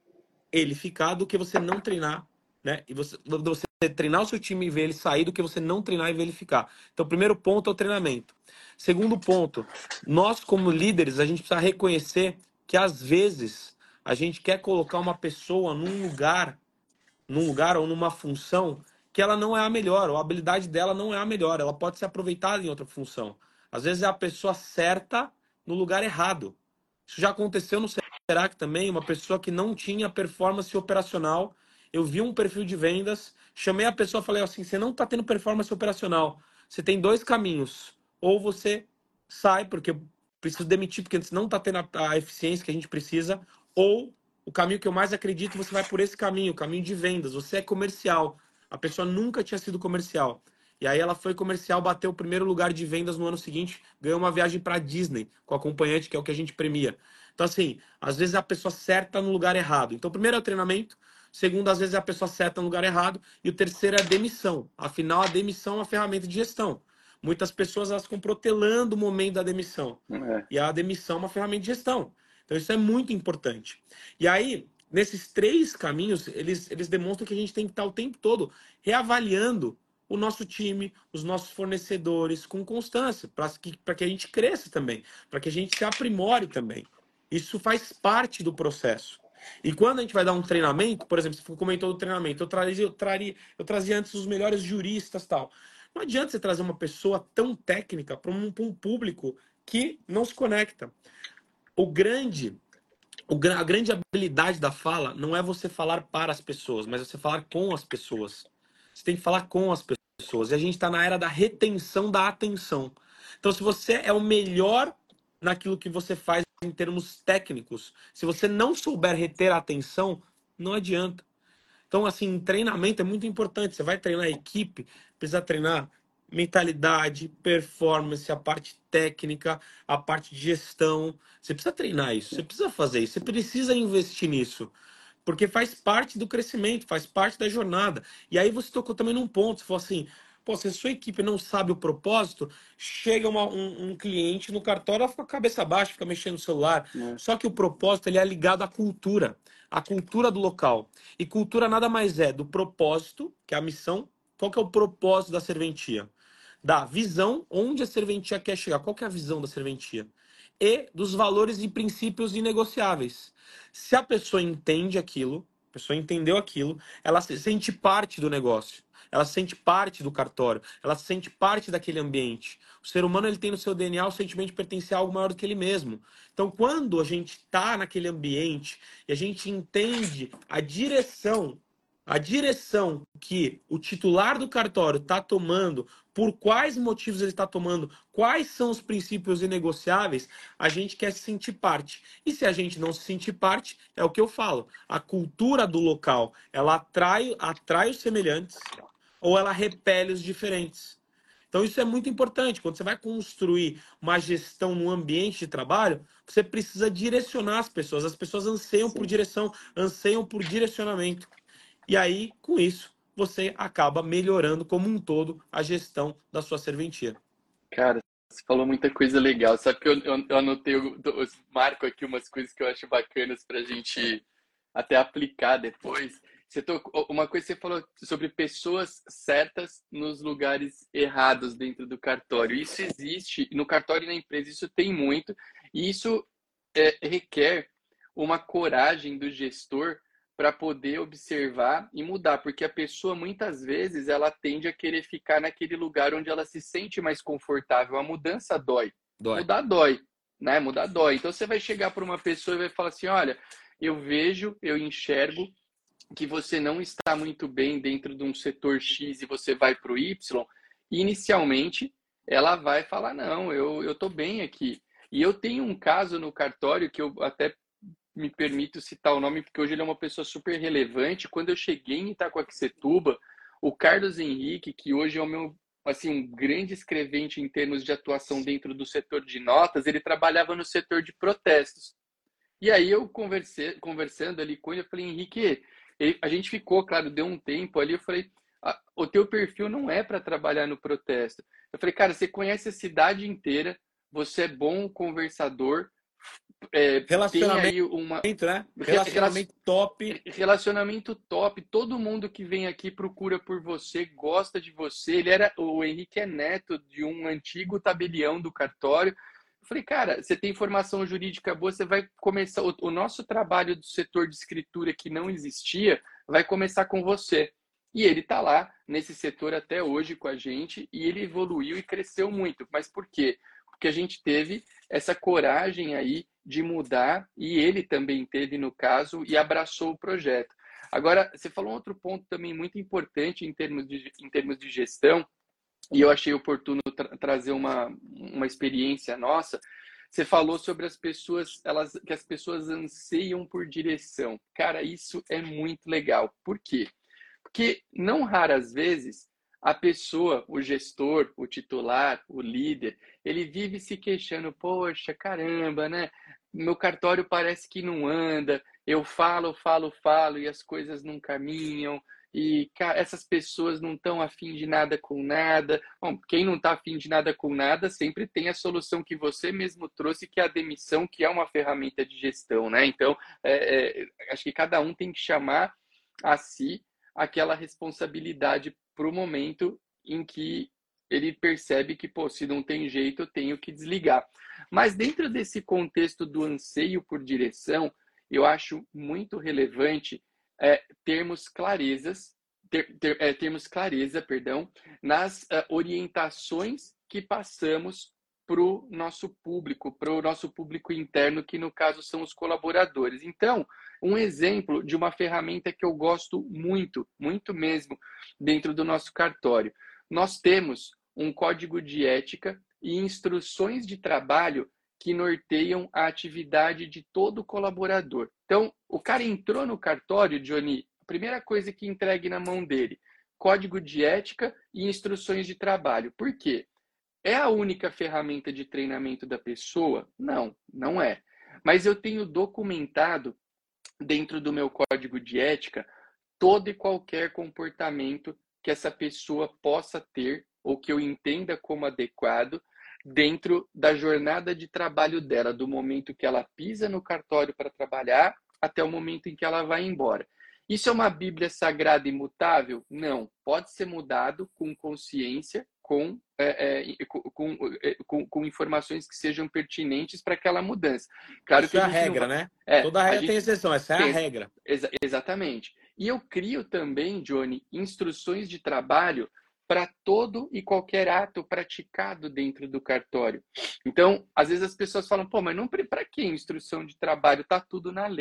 ele ficar do que você não treinar, né? E você, você treinar o seu time e ver ele sair do que você não treinar e ver ele ficar. Então, o primeiro ponto é o treinamento. Segundo ponto, nós como líderes, a gente precisa reconhecer que às vezes a gente quer colocar uma pessoa num lugar, num lugar ou numa função que ela não é a melhor, ou a habilidade dela não é a melhor, ela pode ser aproveitada em outra função. Às vezes é a pessoa certa no lugar errado. Isso já aconteceu no Serac também, uma pessoa que não tinha performance operacional. Eu vi um perfil de vendas, chamei a pessoa e falei assim: você não está tendo performance operacional. Você tem dois caminhos. Ou você sai, porque eu preciso demitir, porque você não está tendo a, a eficiência que a gente precisa, ou o caminho que eu mais acredito, você vai por esse caminho, o caminho de vendas. Você é comercial. A pessoa nunca tinha sido comercial. E aí ela foi comercial, bateu o primeiro lugar de vendas no ano seguinte, ganhou uma viagem para Disney com a acompanhante, que é o que a gente premia. Então, assim, às vezes é a pessoa certa no lugar errado. Então, primeiro é o treinamento, segundo, às vezes é a pessoa certa no lugar errado, e o terceiro é a demissão. Afinal, a demissão é uma ferramenta de gestão. Muitas pessoas elas ficam protelando o momento da demissão. É. E a demissão é uma ferramenta de gestão. Então, isso é muito importante. E aí, nesses três caminhos, eles, eles demonstram que a gente tem que estar o tempo todo reavaliando o nosso time, os nossos fornecedores com constância, para que, para que a gente cresça também, para que a gente se aprimore também. Isso faz parte do processo. E quando a gente vai dar um treinamento, por exemplo, você comentou do treinamento, eu trazia, eu, traria, eu trazia antes os melhores juristas e tal. Não adianta você trazer uma pessoa tão técnica para um, um público que não se conecta. O grande, o, a grande habilidade da fala não é você falar para as pessoas, mas você falar com as pessoas. Você tem que falar com as pessoas. E a gente está na era da retenção da atenção. Então, se você é o melhor naquilo que você faz em termos técnicos, se você não souber reter a atenção, não adianta. Então, assim, treinamento é muito importante. Você vai treinar a equipe, precisa treinar mentalidade, performance, a parte técnica, a parte de gestão. Você precisa treinar isso, você precisa fazer isso, você precisa investir nisso. Porque faz parte do crescimento, faz parte da jornada. E aí você tocou também num ponto, você falou assim: pô, se a sua equipe não sabe o propósito, chega uma, um, um cliente no cartório, ela fica com a cabeça baixa, fica mexendo no celular. É. Só que o propósito ele é ligado à cultura, à cultura do local. E cultura nada mais é do propósito, que é a missão. Qual que é o propósito da serventia? Da visão, onde a serventia quer chegar. Qual que é a visão da serventia? E dos valores e princípios inegociáveis. Se a pessoa entende aquilo, a pessoa entendeu aquilo, ela se sente parte do negócio, ela se sente parte do cartório, ela se sente parte daquele ambiente. O ser humano ele tem no seu D N A o sentimento de pertencer a algo maior do que ele mesmo. Então, quando a gente está naquele ambiente e a gente entende a direção a direção que o titular do cartório está tomando, por quais motivos ele está tomando, quais são os princípios inegociáveis, a gente quer se sentir parte. E se a gente não se sentir parte, é o que eu falo, a cultura do local, ela atrai, atrai os semelhantes ou ela repele os diferentes. Então isso é muito importante. Quando você vai construir uma gestão no ambiente de trabalho, você precisa direcionar as pessoas. As pessoas anseiam por Sim. direção, anseiam por direcionamento. E aí, com isso, você acaba melhorando como um todo a gestão da sua serventia. Cara, você falou muita coisa legal. Sabe que eu, eu, eu anotei, eu, eu marco aqui umas coisas que eu acho bacanas para a gente até aplicar depois. Você tocou, uma coisa que você falou sobre pessoas certas nos lugares errados dentro do cartório. Isso existe no cartório e na empresa, isso tem muito. E isso é, requer uma coragem do gestor para poder observar e mudar, porque a pessoa muitas vezes ela tende a querer ficar naquele lugar onde ela se sente mais confortável. A mudança dói. Dói. Mudar dói, né? Mudar dói. Então você vai chegar para uma pessoa e vai falar assim: olha, eu vejo, eu enxergo que você não está muito bem dentro de um setor X e você vai para o Y. Inicialmente, ela vai falar: não, eu eu tô bem aqui. E eu tenho um caso no cartório que eu até me permito citar o nome, porque hoje ele é uma pessoa super relevante. Quando eu cheguei em Itacoaquecetuba, o Carlos Henrique, que hoje é o meu, assim, um grande escrevente em termos de atuação dentro do setor de notas, ele trabalhava no setor de protestos. E aí eu conversei, conversando ali com ele, eu falei: Henrique, ele, a gente ficou, claro, deu um tempo ali, eu falei: ah, o teu perfil não é para trabalhar no protesto. Eu falei: cara, você conhece a cidade inteira, você é bom conversador, é, tem Relacionamento, aí uma né? Relacionamento top. relacionamento top, todo mundo que vem aqui procura por você, gosta de você. Ele era, o Henrique é neto de um antigo tabelião do cartório. Eu falei: cara, você tem formação jurídica boa, você vai começar, o, o nosso trabalho do setor de escritura que não existia, vai começar com você. E ele está lá nesse setor até hoje com a gente, e ele evoluiu e cresceu muito. Mas por quê? Porque a gente teve essa coragem aí de mudar, e ele também teve no caso, e abraçou o projeto. Agora, você falou um outro ponto também muito importante em termos de, em termos de gestão, e eu achei oportuno tra trazer uma, uma experiência nossa. Você falou sobre as pessoas, elas, que as pessoas anseiam por direção. Cara, isso é muito legal. Por quê? Porque não raras vezes a pessoa, o gestor, o titular, o líder, ele vive se queixando: poxa, caramba, né? Meu cartório parece que não anda, eu falo, falo, falo e as coisas não caminham, e essas pessoas não estão afim de nada com nada. Bom, quem não está afim de nada com nada sempre tem a solução que você mesmo trouxe, que é a demissão, que é uma ferramenta de gestão, né? Então, é, é, acho que cada um tem que chamar a si aquela responsabilidade para o momento em que ele percebe que, pô, se não tem jeito, eu tenho que desligar. Mas dentro desse contexto do anseio por direção, eu acho muito relevante é, termos clarezas, ter, ter, é, termos clareza, perdão, nas uh, orientações que passamos para o nosso público, para o nosso público interno, que no caso são os colaboradores. Então, um exemplo de uma ferramenta que eu gosto muito, muito mesmo, dentro do nosso cartório. Nós temos um código de ética e instruções de trabalho que norteiam a atividade de todo colaborador. Então, o cara entrou no cartório, Johnny, a primeira coisa que entregue na mão dele: código de ética e instruções de trabalho. Por quê? É a única ferramenta de treinamento da pessoa? Não, não é. Mas eu tenho documentado dentro do meu código de ética todo e qualquer comportamento que essa pessoa possa ter ou que eu entenda como adequado dentro da jornada de trabalho dela, do momento que ela pisa no cartório para trabalhar até o momento em que ela vai embora. Isso é uma Bíblia sagrada e imutável? Não. Pode ser mudado com consciência, com, é, é, com, com, com informações que sejam pertinentes para aquela mudança. Claro Isso que a é a gente regra, não... né? É, Toda regra gente... tem exceção, essa é tem... a regra. Exa exatamente. E eu crio também, Johnny, instruções de trabalho para todo e qualquer ato praticado dentro do cartório. Então, às vezes as pessoas falam: pô, mas não para que instrução de trabalho? Tá tudo na lei.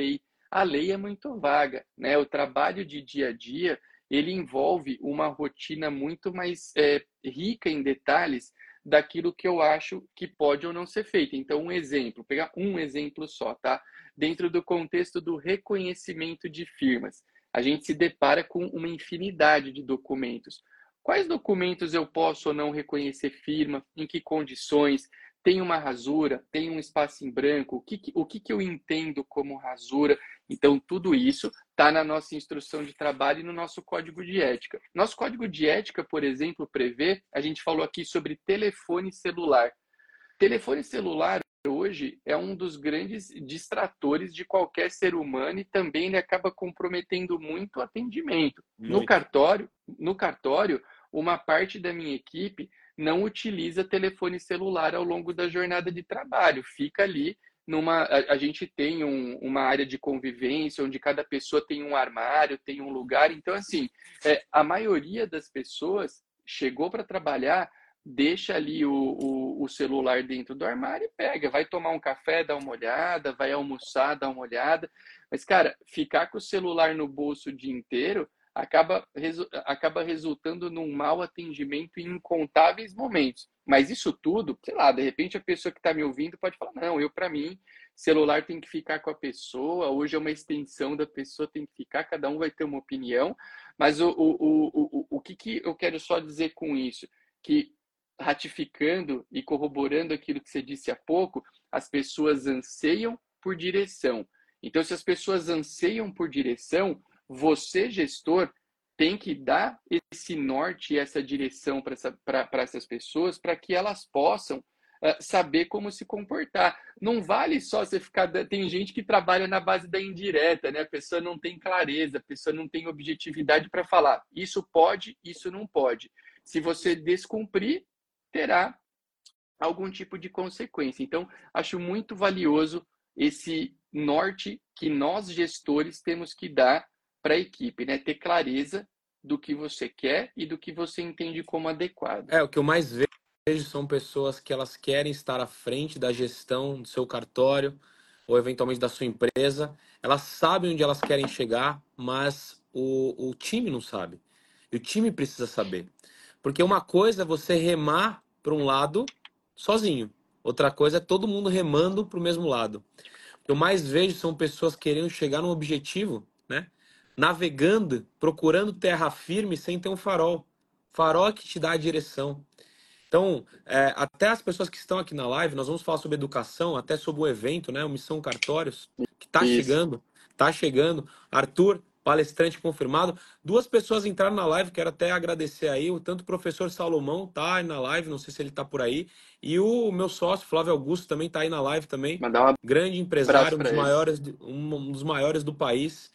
a lei é muito vaga, né? O trabalho de dia a dia, ele envolve uma rotina muito mais é, rica em detalhes daquilo que eu acho que pode ou não ser feito. Então, um exemplo, pegar um exemplo só, tá? Dentro do contexto do reconhecimento de firmas, a gente se depara com uma infinidade de documentos. Quais documentos eu posso ou não reconhecer firma? Em que condições? Tem uma rasura? Tem um espaço em branco? O que, o que, que eu entendo como rasura? Então, tudo isso está na nossa instrução de trabalho e no nosso código de ética. Nosso código de ética, por exemplo, prevê, a gente falou aqui sobre telefone celular. Telefone celular hoje é um dos grandes distratores de qualquer ser humano e também ele acaba comprometendo muito o atendimento. Muito. No cartório, no cartório, uma parte da minha equipe não utiliza telefone celular ao longo da jornada de trabalho, fica ali numa, a, a gente tem um, uma área de convivência onde cada pessoa tem um armário, tem um lugar, então assim, é, a maioria das pessoas chegou para trabalhar, deixa ali o, o, o celular dentro do armário e pega, vai tomar um café, dá uma olhada, vai almoçar, dá uma olhada, mas cara, ficar com o celular no bolso o dia inteiro acaba, resu acaba resultando num mau atendimento em incontáveis momentos. Mas isso tudo, sei lá, de repente a pessoa que está me ouvindo pode falar, não, eu para mim, celular tem que ficar com a pessoa, hoje é uma extensão da pessoa, tem que ficar, cada um vai ter uma opinião, mas o, o, o, o, o que, que eu quero só dizer com isso? Que ratificando e corroborando aquilo que você disse há pouco, as pessoas anseiam por direção. Então, se as pessoas anseiam por direção, você, gestor, tem que dar esse norte e essa direção para essa, essas pessoas para que elas possam uh, saber como se comportar. Não vale só você ficar... Tem gente que trabalha na base da indireta, né? A pessoa não tem clareza, a pessoa não tem objetividade para falar. Isso pode, isso não pode. Se você descumprir, terá algum tipo de consequência. Então, acho muito valioso esse norte que nós, gestores, temos que dar para a equipe, né? Ter clareza do que você quer e do que você entende como adequado. É, o que eu mais vejo são pessoas que elas querem estar à frente da gestão do seu cartório ou eventualmente da sua empresa. Elas sabem onde elas querem chegar, mas o, o time não sabe. E o time precisa saber. Porque uma coisa é você remar para um lado sozinho. Outra coisa é todo mundo remando para o mesmo lado. O que eu mais vejo são pessoas querendo chegar num objetivo, né? Navegando, procurando terra firme sem ter um farol. Farol que te dá a direção. Então, é, até as pessoas que estão aqui na live, nós vamos falar sobre educação, até sobre o evento, né? O Missão Cartórios, que está chegando. Está chegando. Arthur, palestrante confirmado. Duas pessoas entraram na live, quero até agradecer aí. O tanto o professor Salomão tá aí na live, não sei se ele tá por aí. E o meu sócio, Flávio Augusto, também tá aí na live também. Mandar um grande empresário, um dos, maiores, um dos maiores do país.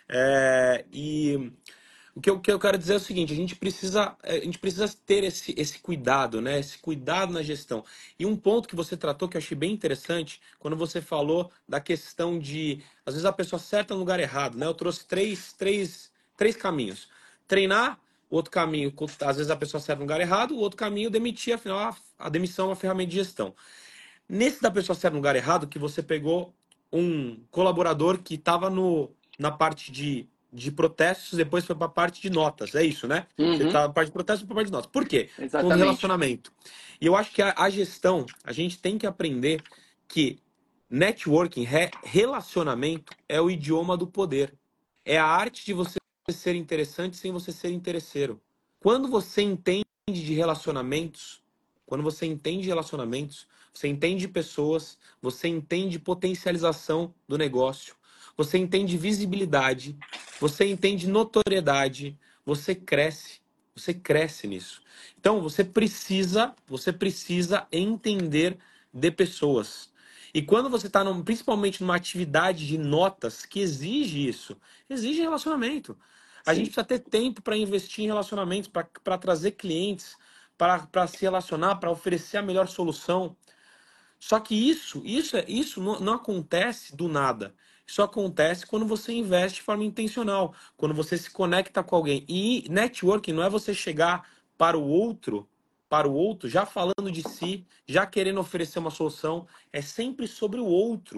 É, e o que, eu, o que eu quero dizer é o seguinte, a gente precisa, a gente precisa ter esse, esse cuidado, né? Esse cuidado na gestão. E um ponto que você tratou que eu achei bem interessante, quando você falou da questão de, às vezes a pessoa acerta no lugar errado, né? Eu trouxe três, três, três caminhos. Treinar, o outro caminho, às vezes a pessoa acerta no lugar errado, o outro caminho, demitir, afinal, a demissão é uma ferramenta de gestão. Nesse da pessoa acerta no lugar errado, que você pegou um colaborador que estava na parte de de protestos, depois foi para a parte de notas, é isso, né? Uhum. Você tá na parte de protestos para a parte de notas. Por quê? Exatamente. Com relacionamento. E eu acho que a, a gestão, a gente tem que aprender que networking, re, relacionamento, é o idioma do poder. É a arte de você ser interessante sem você ser interesseiro. Quando você entende de relacionamentos, quando você entende de relacionamentos, você entende pessoas, você entende potencialização do negócio, você entende visibilidade, você entende notoriedade, você cresce, você cresce nisso. Então, você precisa, você precisa entender de pessoas. E quando você está, principalmente numa atividade de notas que exige isso, exige relacionamento. A Sim. gente precisa ter tempo para investir em relacionamentos, para trazer clientes, para se relacionar, para oferecer a melhor solução. Só que isso, isso, isso não, não acontece do nada. Isso acontece quando você investe de forma intencional, quando você se conecta com alguém. E networking não é você chegar para o outro, para o outro, já falando de si, já querendo oferecer uma solução. É sempre sobre o outro.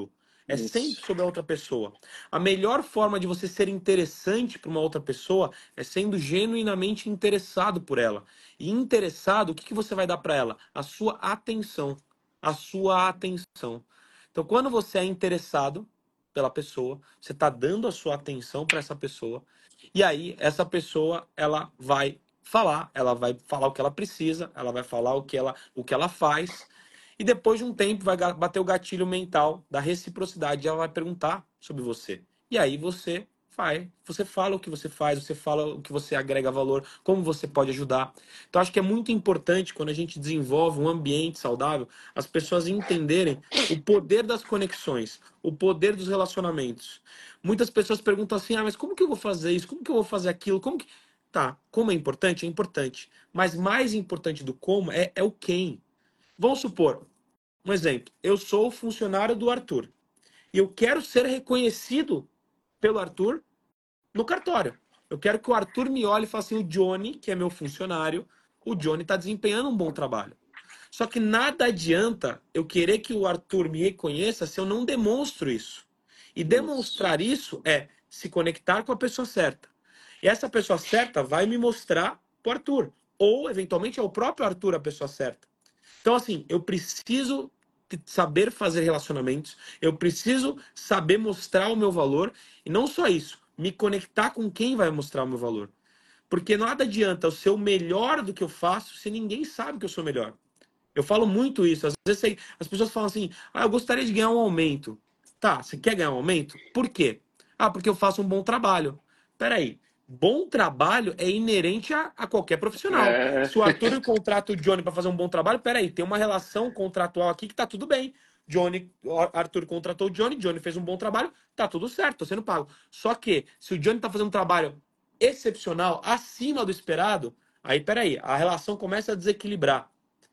É Isso. sempre sobre a outra pessoa. A melhor forma de você ser interessante para uma outra pessoa é sendo genuinamente interessado por ela. E interessado, o que, que você vai dar para ela? A sua atenção. A sua atenção. Então, quando você é interessado pela pessoa, você está dando a sua atenção para essa pessoa, e aí essa pessoa ela vai falar, ela vai falar o que ela precisa, ela vai falar o que ela, o que ela faz, e depois de um tempo vai ga- bater o gatilho mental da reciprocidade, e ela vai perguntar sobre você. E aí você faz, você fala o que você faz, você fala o que você agrega valor, como você pode ajudar. Então acho que é muito importante quando a gente desenvolve um ambiente saudável, as pessoas entenderem o poder das conexões, o poder dos relacionamentos. Muitas pessoas perguntam assim: "Ah, mas como que eu vou fazer isso? Como que eu vou fazer aquilo? Como que..." Tá, como é importante? É importante. Mas mais importante do como é, é o quem. Vamos supor, um exemplo. Eu sou funcionário do Arthur. E eu quero ser reconhecido pelo Arthur no cartório. Eu quero que o Arthur me olhe e fale assim: o Johnny, que é meu funcionário, o Johnny está desempenhando um bom trabalho. Só que nada adianta eu querer que o Arthur me reconheça se eu não demonstro isso. E demonstrar isso é se conectar com a pessoa certa. E essa pessoa certa vai me mostrar o Arthur. Ou, eventualmente, é o próprio Arthur a pessoa certa. Então, assim, eu preciso saber fazer relacionamentos, eu preciso saber mostrar o meu valor, e não só isso, me conectar com quem vai mostrar o meu valor. Porque nada adianta eu ser o melhor do que eu faço se ninguém sabe que eu sou melhor. Eu falo muito isso. Às vezes as pessoas falam assim: "Ah, eu gostaria de ganhar um aumento." Tá, você quer ganhar um aumento? Por quê? Ah, porque eu faço um bom trabalho. Peraí. Bom trabalho é inerente a, a qualquer profissional. É. Se o Arthur contrata o Johnny para fazer um bom trabalho, peraí, tem uma relação contratual aqui que tá tudo bem. Johnny, Arthur contratou o Johnny, Johnny fez um bom trabalho, tá tudo certo, tô sendo pago. Só que, se o Johnny tá fazendo um trabalho excepcional, acima do esperado, aí peraí, a relação começa a desequilibrar.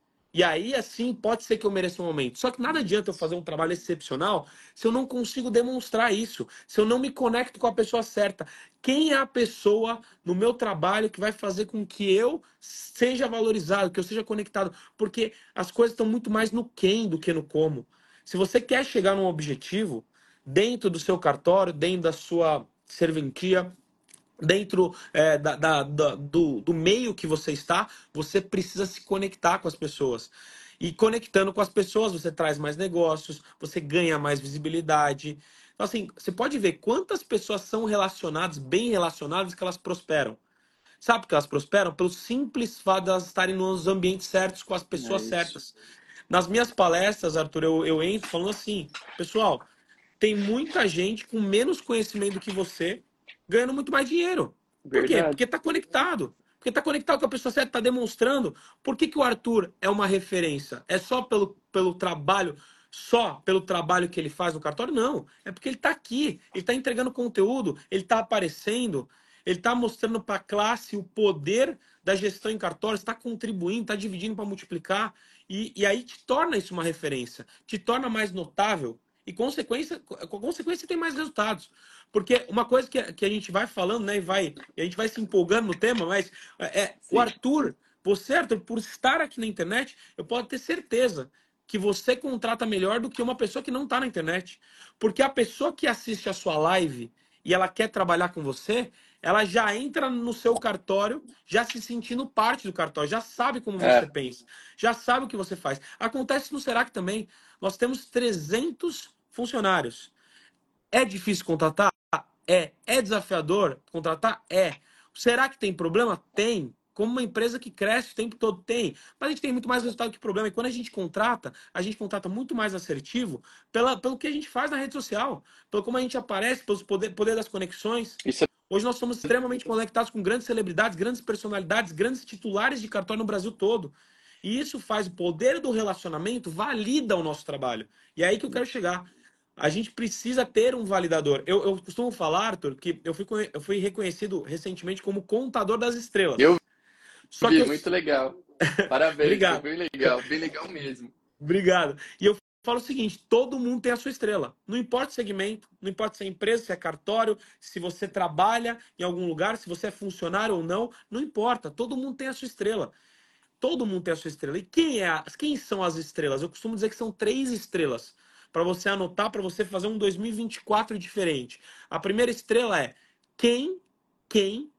E aí, assim, pode ser que eu mereça um aumento. Só que nada adianta eu fazer um trabalho excepcional se eu não consigo demonstrar isso, se eu não me conecto com a pessoa certa. Quem é a pessoa no meu trabalho que vai fazer com que eu seja valorizado, que eu seja conectado? Porque as coisas estão muito mais no quem do que no como. Se você quer chegar num objetivo, dentro do seu cartório, dentro da sua serventia, dentro é, da, da, da, do, do meio que você está, você precisa se conectar com as pessoas. E conectando com as pessoas, você traz mais negócios, você ganha mais visibilidade. Então, assim, você pode ver quantas pessoas são relacionadas, bem relacionadas, que elas prosperam. Sabe por que elas prosperam? Pelo simples fato de elas estarem nos ambientes certos, com as É pessoas isso. certas. Nas minhas palestras, Arthur, eu, eu entro falando assim: pessoal, tem muita gente com menos conhecimento do que você ganhando muito mais dinheiro. Por quê? Verdade. Porque está conectado. Porque está conectado com a pessoa certa, está demonstrando. Por que, que o Arthur é uma referência? É só pelo, pelo trabalho, só pelo trabalho que ele faz no cartório? Não. É porque ele está aqui, ele está entregando conteúdo, ele está aparecendo, ele está mostrando para a classe o poder da gestão em cartório, está contribuindo, está dividindo para multiplicar. E, e aí te torna isso uma referência, te torna mais notável. E consequência, com consequência tem mais resultados. Porque uma coisa que, a- que a gente vai falando, né, e, vai, e a gente vai se empolgando no tema, mas é, o Sim. Arthur, você, Arthur, por estar aqui na internet, eu posso ter certeza que você contrata melhor do que uma pessoa que não está na internet. Porque a pessoa que assiste a sua live e ela quer trabalhar com você, ela já entra no seu cartório, já se sentindo parte do cartório, já sabe como você É. pensa, já sabe o que você faz. Acontece no Serac também. Nós temos trezentos funcionários. É difícil contratar? É. É desafiador contratar? É. Será que tem problema? Tem. Como uma empresa que cresce o tempo todo, tem. Mas a gente tem muito mais resultado que problema. E quando a gente contrata, a gente contrata muito mais assertivo pela, pelo que a gente faz na rede social, pelo como a gente aparece, pelo poder, poder das conexões. Isso Hoje nós somos extremamente conectados com grandes celebridades, grandes personalidades, grandes titulares de cartório no Brasil todo. E isso faz o poder do relacionamento, valida o nosso trabalho. E é aí que eu quero chegar. A gente precisa ter um validador. Eu, eu costumo falar, Arthur, que eu fui, eu fui reconhecido recentemente como contador das estrelas. eu Só que vi, eu... muito legal. Parabéns, foi Obrigado. bem legal, bem legal mesmo. Obrigado. E eu falo o seguinte: todo mundo tem a sua estrela. Não importa o segmento, não importa se é empresa, se é cartório, se você trabalha em algum lugar, se você é funcionário ou não, não importa. Todo mundo tem a sua estrela. Todo mundo tem a sua estrela. E quem, é a... quem são as estrelas? Eu costumo dizer que são três estrelas. para você anotar, para você fazer um dois mil e vinte e quatro diferente. A primeira estrela é quem, quem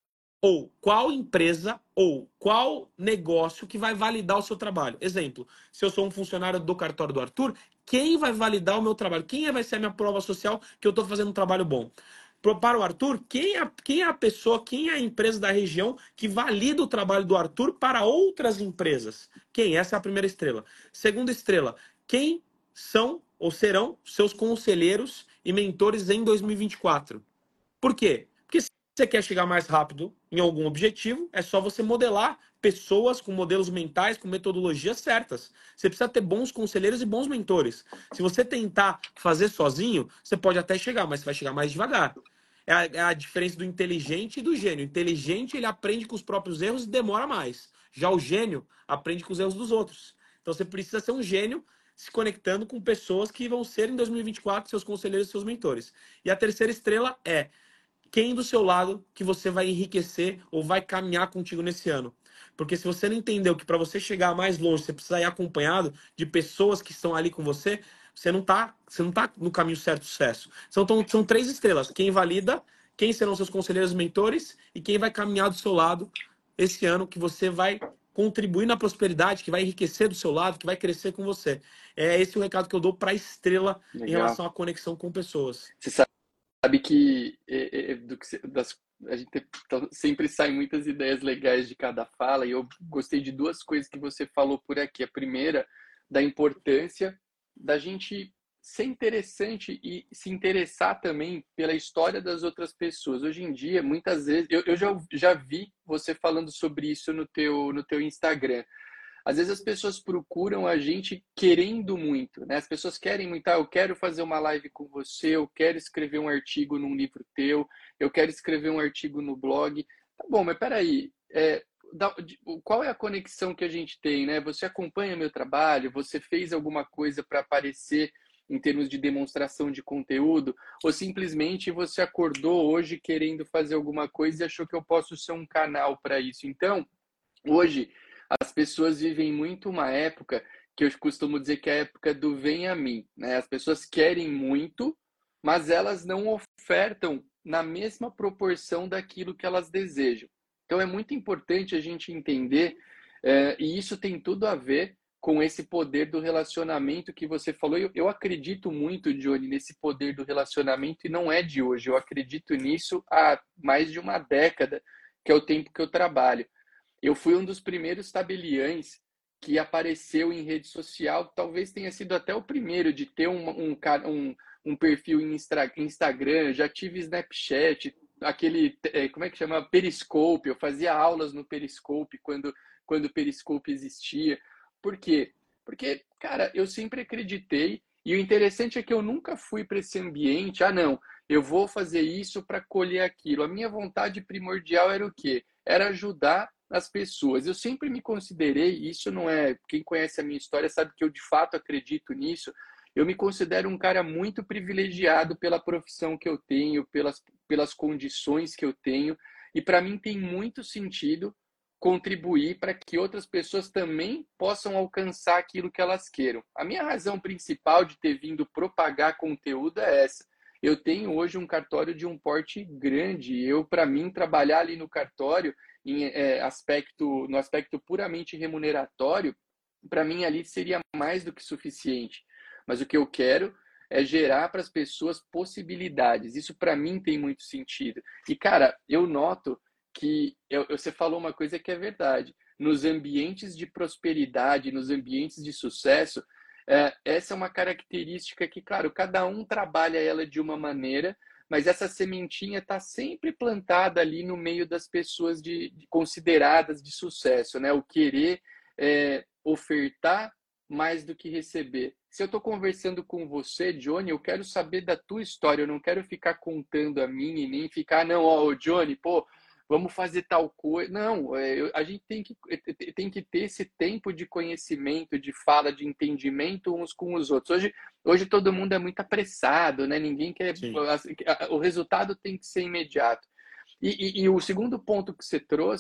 ou qual empresa ou qual negócio que vai validar o seu trabalho. Exemplo, se eu sou um funcionário do cartório do Arthur, quem vai validar o meu trabalho? Quem vai ser a minha prova social que eu estou fazendo um trabalho bom? Para o Arthur, quem é, quem é a pessoa, quem é a empresa da região que valida o trabalho do Arthur para outras empresas? Quem? Essa é a primeira estrela. Segunda estrela, quem são ou serão seus conselheiros e mentores em dois mil e vinte e quatro? Por quê? Porque se você quer chegar mais rápido em algum objetivo, é só você modelar pessoas com modelos mentais, com metodologias certas. Você precisa ter bons conselheiros e bons mentores. Se você tentar fazer sozinho, você pode até chegar, mas você vai chegar mais devagar. É a, é a diferença do inteligente e do gênio. O inteligente, ele aprende com os próprios erros e demora mais. Já o gênio aprende com os erros dos outros. Então você precisa ser um gênio se conectando com pessoas que vão ser em dois mil e vinte e quatro seus conselheiros e seus mentores. E a terceira estrela é quem do seu lado que você vai enriquecer ou vai caminhar contigo nesse ano. Porque se você não entendeu que para você chegar mais longe, você precisa ir acompanhado de pessoas que estão ali com você, você não está você não tá no caminho certo do sucesso. São, são três estrelas. Quem valida, quem serão seus conselheiros e mentores e quem vai caminhar do seu lado esse ano, que você vai contribuir na prosperidade, que vai enriquecer do seu lado, que vai crescer com você. É esse o recado que eu dou para a estrela Legal. em relação à conexão com pessoas. Você sabe sabe que, é, é, do que das, a gente então, sempre sai muitas ideias legais de cada fala, e eu gostei de duas coisas que você falou por aqui. A primeira, da importância da gente ser interessante e se interessar também pela história das outras pessoas. Hoje em dia, muitas vezes, eu, eu já, já vi você falando sobre isso no teu, no teu Instagram. Às vezes as pessoas procuram a gente querendo muito, né? As pessoas querem muito, ah, eu quero fazer uma live com você, eu quero escrever um artigo num livro teu, eu quero escrever um artigo no blog. Tá bom, mas peraí, é, da, qual é a conexão que a gente tem, né? Você acompanha meu trabalho, você fez alguma coisa para aparecer em termos de demonstração de conteúdo, ou simplesmente você acordou hoje querendo fazer alguma coisa e achou que eu posso ser um canal para isso. Então, hoje, as pessoas vivem muito uma época que eu costumo dizer que é a época do vem a mim, né? As pessoas querem muito, mas elas não ofertam na mesma proporção daquilo que elas desejam. Então é muito importante a gente entender, é, e isso tem tudo a ver com esse poder do relacionamento que você falou. Eu, eu acredito muito, Johnny, nesse poder do relacionamento, e não é de hoje. Eu acredito nisso há mais de uma década, que é o tempo que eu trabalho. Eu fui um dos primeiros tabeliães que apareceu em rede social, talvez tenha sido até o primeiro de ter um, um, um, um perfil em Instagram, já tive Snapchat, aquele, como é que chama? Periscope, eu fazia aulas no Periscope quando, quando o Periscope existia. Por quê? Porque, cara, eu sempre acreditei, e o interessante é que eu nunca fui para esse ambiente, ah não, eu vou fazer isso para colher aquilo. A minha vontade primordial era o quê? Era ajudar as pessoas. Eu sempre me considerei, isso não é, quem conhece a minha história sabe que eu de fato acredito nisso, eu me considero um cara muito privilegiado pela profissão que eu tenho, pelas, pelas condições que eu tenho, e para mim tem muito sentido contribuir para que outras pessoas também possam alcançar aquilo que elas queiram. A minha razão principal de ter vindo propagar conteúdo é essa. Eu tenho hoje um cartório de um porte grande. Eu, para mim, trabalhar ali no cartório em é, aspecto, no aspecto puramente remuneratório, para mim ali seria mais do que suficiente. Mas o que eu quero é gerar para as pessoas possibilidades. Isso para mim tem muito sentido. E, cara, eu noto que eu, você falou uma coisa que é verdade. Nos ambientes de prosperidade, nos ambientes de sucesso, é, essa é uma característica que, claro, cada um trabalha ela de uma maneira, mas essa sementinha está sempre plantada ali no meio das pessoas de, de, consideradas de sucesso, né? O querer é, ofertar mais do que receber. Se eu estou conversando com você, Johnny, eu quero saber da tua história, eu não quero ficar contando a minha e nem ficar, não, ó, Johnny, pô, vamos fazer tal coisa. Não, é, a gente tem que, tem que ter esse tempo de conhecimento, de fala, de entendimento uns com os outros. Hoje, hoje todo mundo é muito apressado, né? Ninguém quer... Sim. O resultado tem que ser imediato. E, e, e o segundo ponto que você trouxe,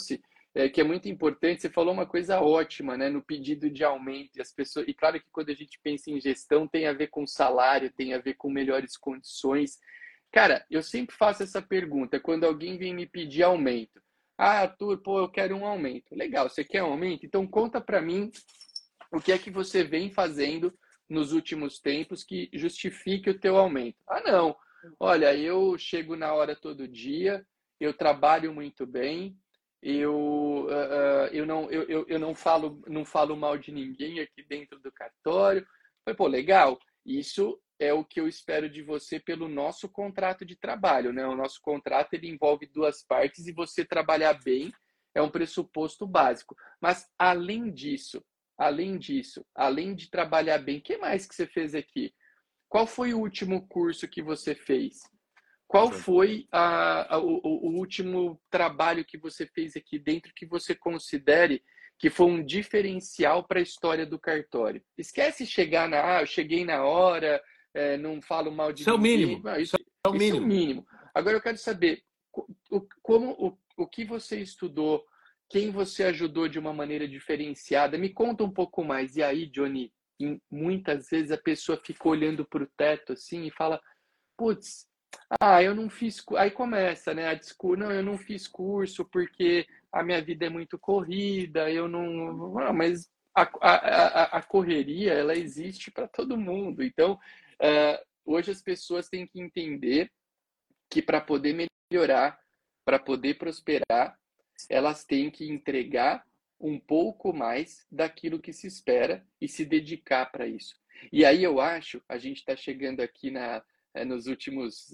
é, que é muito importante. Você falou uma coisa ótima, né, no pedido de aumento. E as pessoas, e claro que quando a gente pensa em gestão, tem a ver com salário, tem a ver com melhores condições. Cara, eu sempre faço essa pergunta quando alguém vem me pedir aumento. Ah, Arthur, pô, eu quero um aumento. Legal, você quer um aumento? Então conta para mim o que é que você vem fazendo nos últimos tempos que justifique o teu aumento. Ah, não. Olha, eu chego na hora todo dia, eu trabalho muito bem, eu, uh, uh, eu, não, eu, eu, eu não, falo, não falo mal de ninguém aqui dentro do cartório. Falei, pô, legal. Isso é o que eu espero de você pelo nosso contrato de trabalho, né? O nosso contrato ele envolve duas partes e você trabalhar bem é um pressuposto básico. Mas além disso, além disso, além de trabalhar bem, o que mais que você fez aqui? Qual foi o último curso que você fez? Qual foi a, a, o, o último trabalho que você fez aqui dentro que você considere que foi um diferencial para a história do cartório? Esquece chegar na, ah, eu cheguei na hora, é, não falo mal de Isso é o ninguém. mínimo. Não, isso, Isso é o isso é o mínimo. mínimo. Agora eu quero saber o, como, o, o que você estudou, quem você ajudou de uma maneira diferenciada. Me conta um pouco mais. E aí, Johnny, muitas vezes a pessoa fica olhando para o teto assim e fala, putz, ah, eu não fiz. Aí começa, né? A desculpa, não, eu não fiz curso porque a minha vida é muito corrida, eu não. Ah, mas a, a, a correria, ela existe para todo mundo. Então, uh, hoje as pessoas têm que entender que para poder melhorar, para poder prosperar, elas têm que entregar um pouco mais daquilo que se espera e se dedicar para isso. E aí eu acho, a gente está chegando aqui na, nos últimos...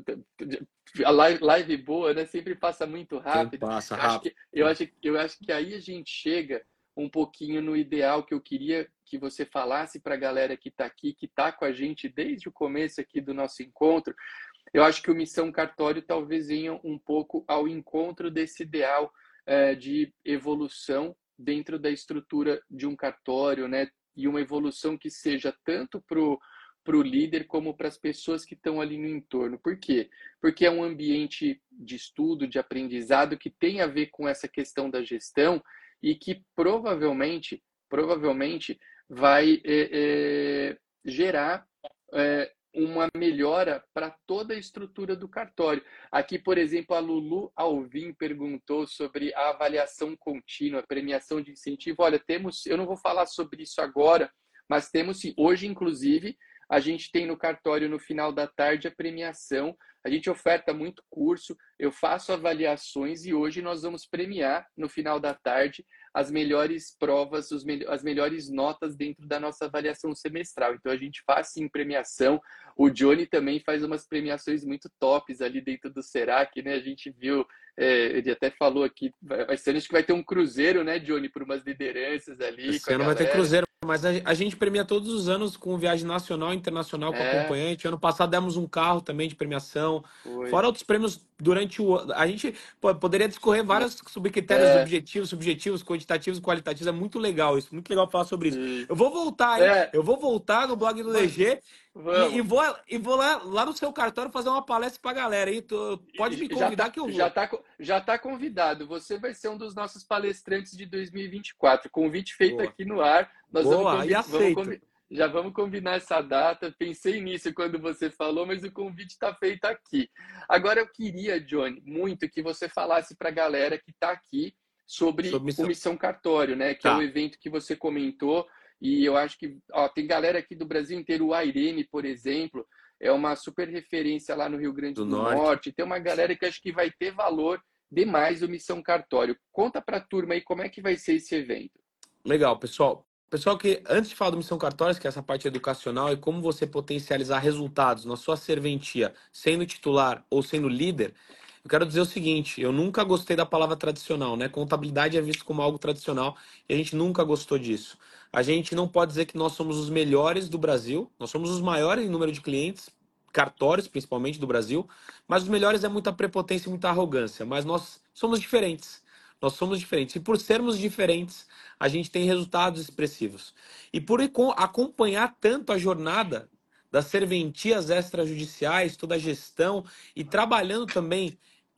A live, live boa, né? Sempre passa muito rápido. Passa eu, acho rápido. que, eu, acho, eu acho que aí a gente chega um pouquinho no ideal que eu queria que você falasse para a galera que está aqui, que está com a gente desde o começo aqui do nosso encontro. Eu acho que o Missão Cartório talvez venha um pouco ao encontro desse ideal é, de evolução dentro da estrutura de um cartório, né? E uma evolução que seja tanto para o líder como para as pessoas que estão ali no entorno. Por quê? Porque é um ambiente de estudo, de aprendizado que tem a ver com essa questão da gestão e que provavelmente, provavelmente vai é, é, gerar é, uma melhora para toda a estrutura do cartório. Aqui, por exemplo, a Lulu Alvim perguntou sobre a avaliação contínua, premiação de incentivo. Olha, temos, eu não vou falar sobre isso agora, mas temos sim, hoje inclusive, a gente tem no cartório no final da tarde a premiação. A gente oferta muito curso, eu faço avaliações e hoje nós vamos premiar no final da tarde as melhores provas, os me as melhores notas dentro da nossa avaliação semestral. Então a gente faz sim premiação. O Johnny também faz umas premiações muito tops ali dentro do Serac, né? A gente viu, é, ele até falou aqui, vai ser, acho que vai ter um cruzeiro, né, Johnny, por umas lideranças ali. Esse ano vai ter cruzeiro, mas a, a gente premia todos os anos com viagem nacional e internacional com é. acompanhante. Ano passado demos um carro também de premiação. Foi. Fora outros prêmios durante o ano. A gente pô, poderia discorrer vários subcritérios é. objetivos, subjetivos, quantitativos, qualitativos. É muito legal isso, muito legal falar sobre isso. Sim. Eu vou voltar, hein? É. Eu vou voltar no blog do D G e, e vou, e vou lá, lá no seu cartório fazer uma palestra pra galera, hein? Tu, pode me convidar tá, que eu vou. Já tá, já tá convidado. Você vai ser um dos nossos palestrantes de dois mil e vinte e quatro. Convite feito Boa. Aqui no ar. Nós Boa, vamos, e aceito. Vamos, já vamos combinar essa data. Pensei nisso quando você falou, mas o convite está feito aqui. Agora eu queria, Johnny, muito que você falasse para a galera que está aqui sobre, sobre missão. o Missão Cartório, né? Que tá. é o evento que você comentou. E eu acho que ó, tem galera aqui do Brasil inteiro, o Airene, por exemplo, é uma super referência lá no Rio Grande do, do Norte. Norte. Tem uma galera que acho que vai ter valor demais o Missão Cartório. Conta para a turma aí como é que vai ser esse evento. Legal, pessoal. Pessoal, que antes de falar do Missão Cartórios, que é essa parte educacional e como você potencializar resultados na sua serventia, sendo titular ou sendo líder, eu quero dizer o seguinte, eu nunca gostei da palavra tradicional, né? Contabilidade é visto como algo tradicional e a gente nunca gostou disso. A gente não pode dizer que nós somos os melhores do Brasil, nós somos os maiores em número de clientes, cartórios principalmente do Brasil, mas os melhores é muita prepotência e muita arrogância, mas nós somos diferentes. Nós somos diferentes. E por sermos diferentes, a gente tem resultados expressivos. E por acompanhar tanto a jornada das serventias extrajudiciais, toda a gestão, e trabalhando também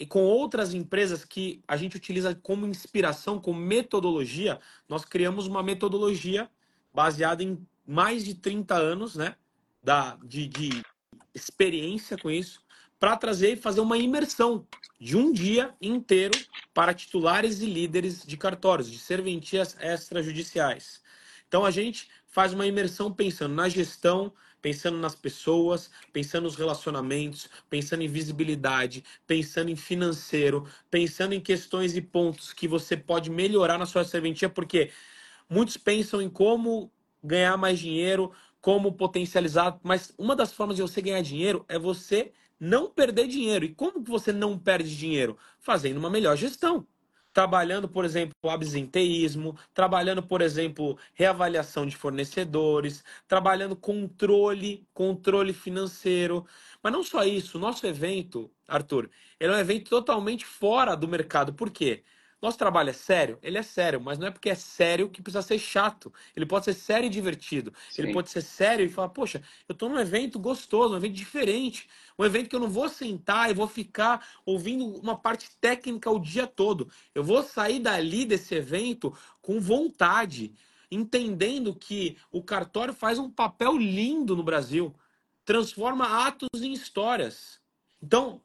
e com outras empresas que a gente utiliza como inspiração, como metodologia, nós criamos uma metodologia baseada em mais de trinta anos, né, da, de, de experiência com isso, para trazer e fazer uma imersão de um dia inteiro para titulares e líderes de cartórios, de serventias extrajudiciais. Então a gente faz uma imersão pensando na gestão, pensando nas pessoas, pensando nos relacionamentos, pensando em visibilidade, pensando em financeiro, pensando em questões e pontos que você pode melhorar na sua serventia, porque muitos pensam em como ganhar mais dinheiro, como potencializar, mas uma das formas de você ganhar dinheiro é você não perder dinheiro. E como que você não perde dinheiro? Fazendo uma melhor gestão. Trabalhando, por exemplo, absenteísmo, trabalhando, por exemplo, reavaliação de fornecedores, trabalhando controle, controle financeiro. Mas não só isso, o nosso evento, Arthur, ele é um evento totalmente fora do mercado. Por quê? Nosso trabalho é sério? Ele é sério, mas não é porque é sério que precisa ser chato. Ele pode ser sério e divertido. Ele Sim. pode ser sério e falar, poxa, eu estou num evento gostoso, um evento diferente. Um evento que eu não vou sentar e vou ficar ouvindo uma parte técnica o dia todo. Eu vou sair dali desse evento com vontade, entendendo que o cartório faz um papel lindo no Brasil. Transforma atos em histórias. Então,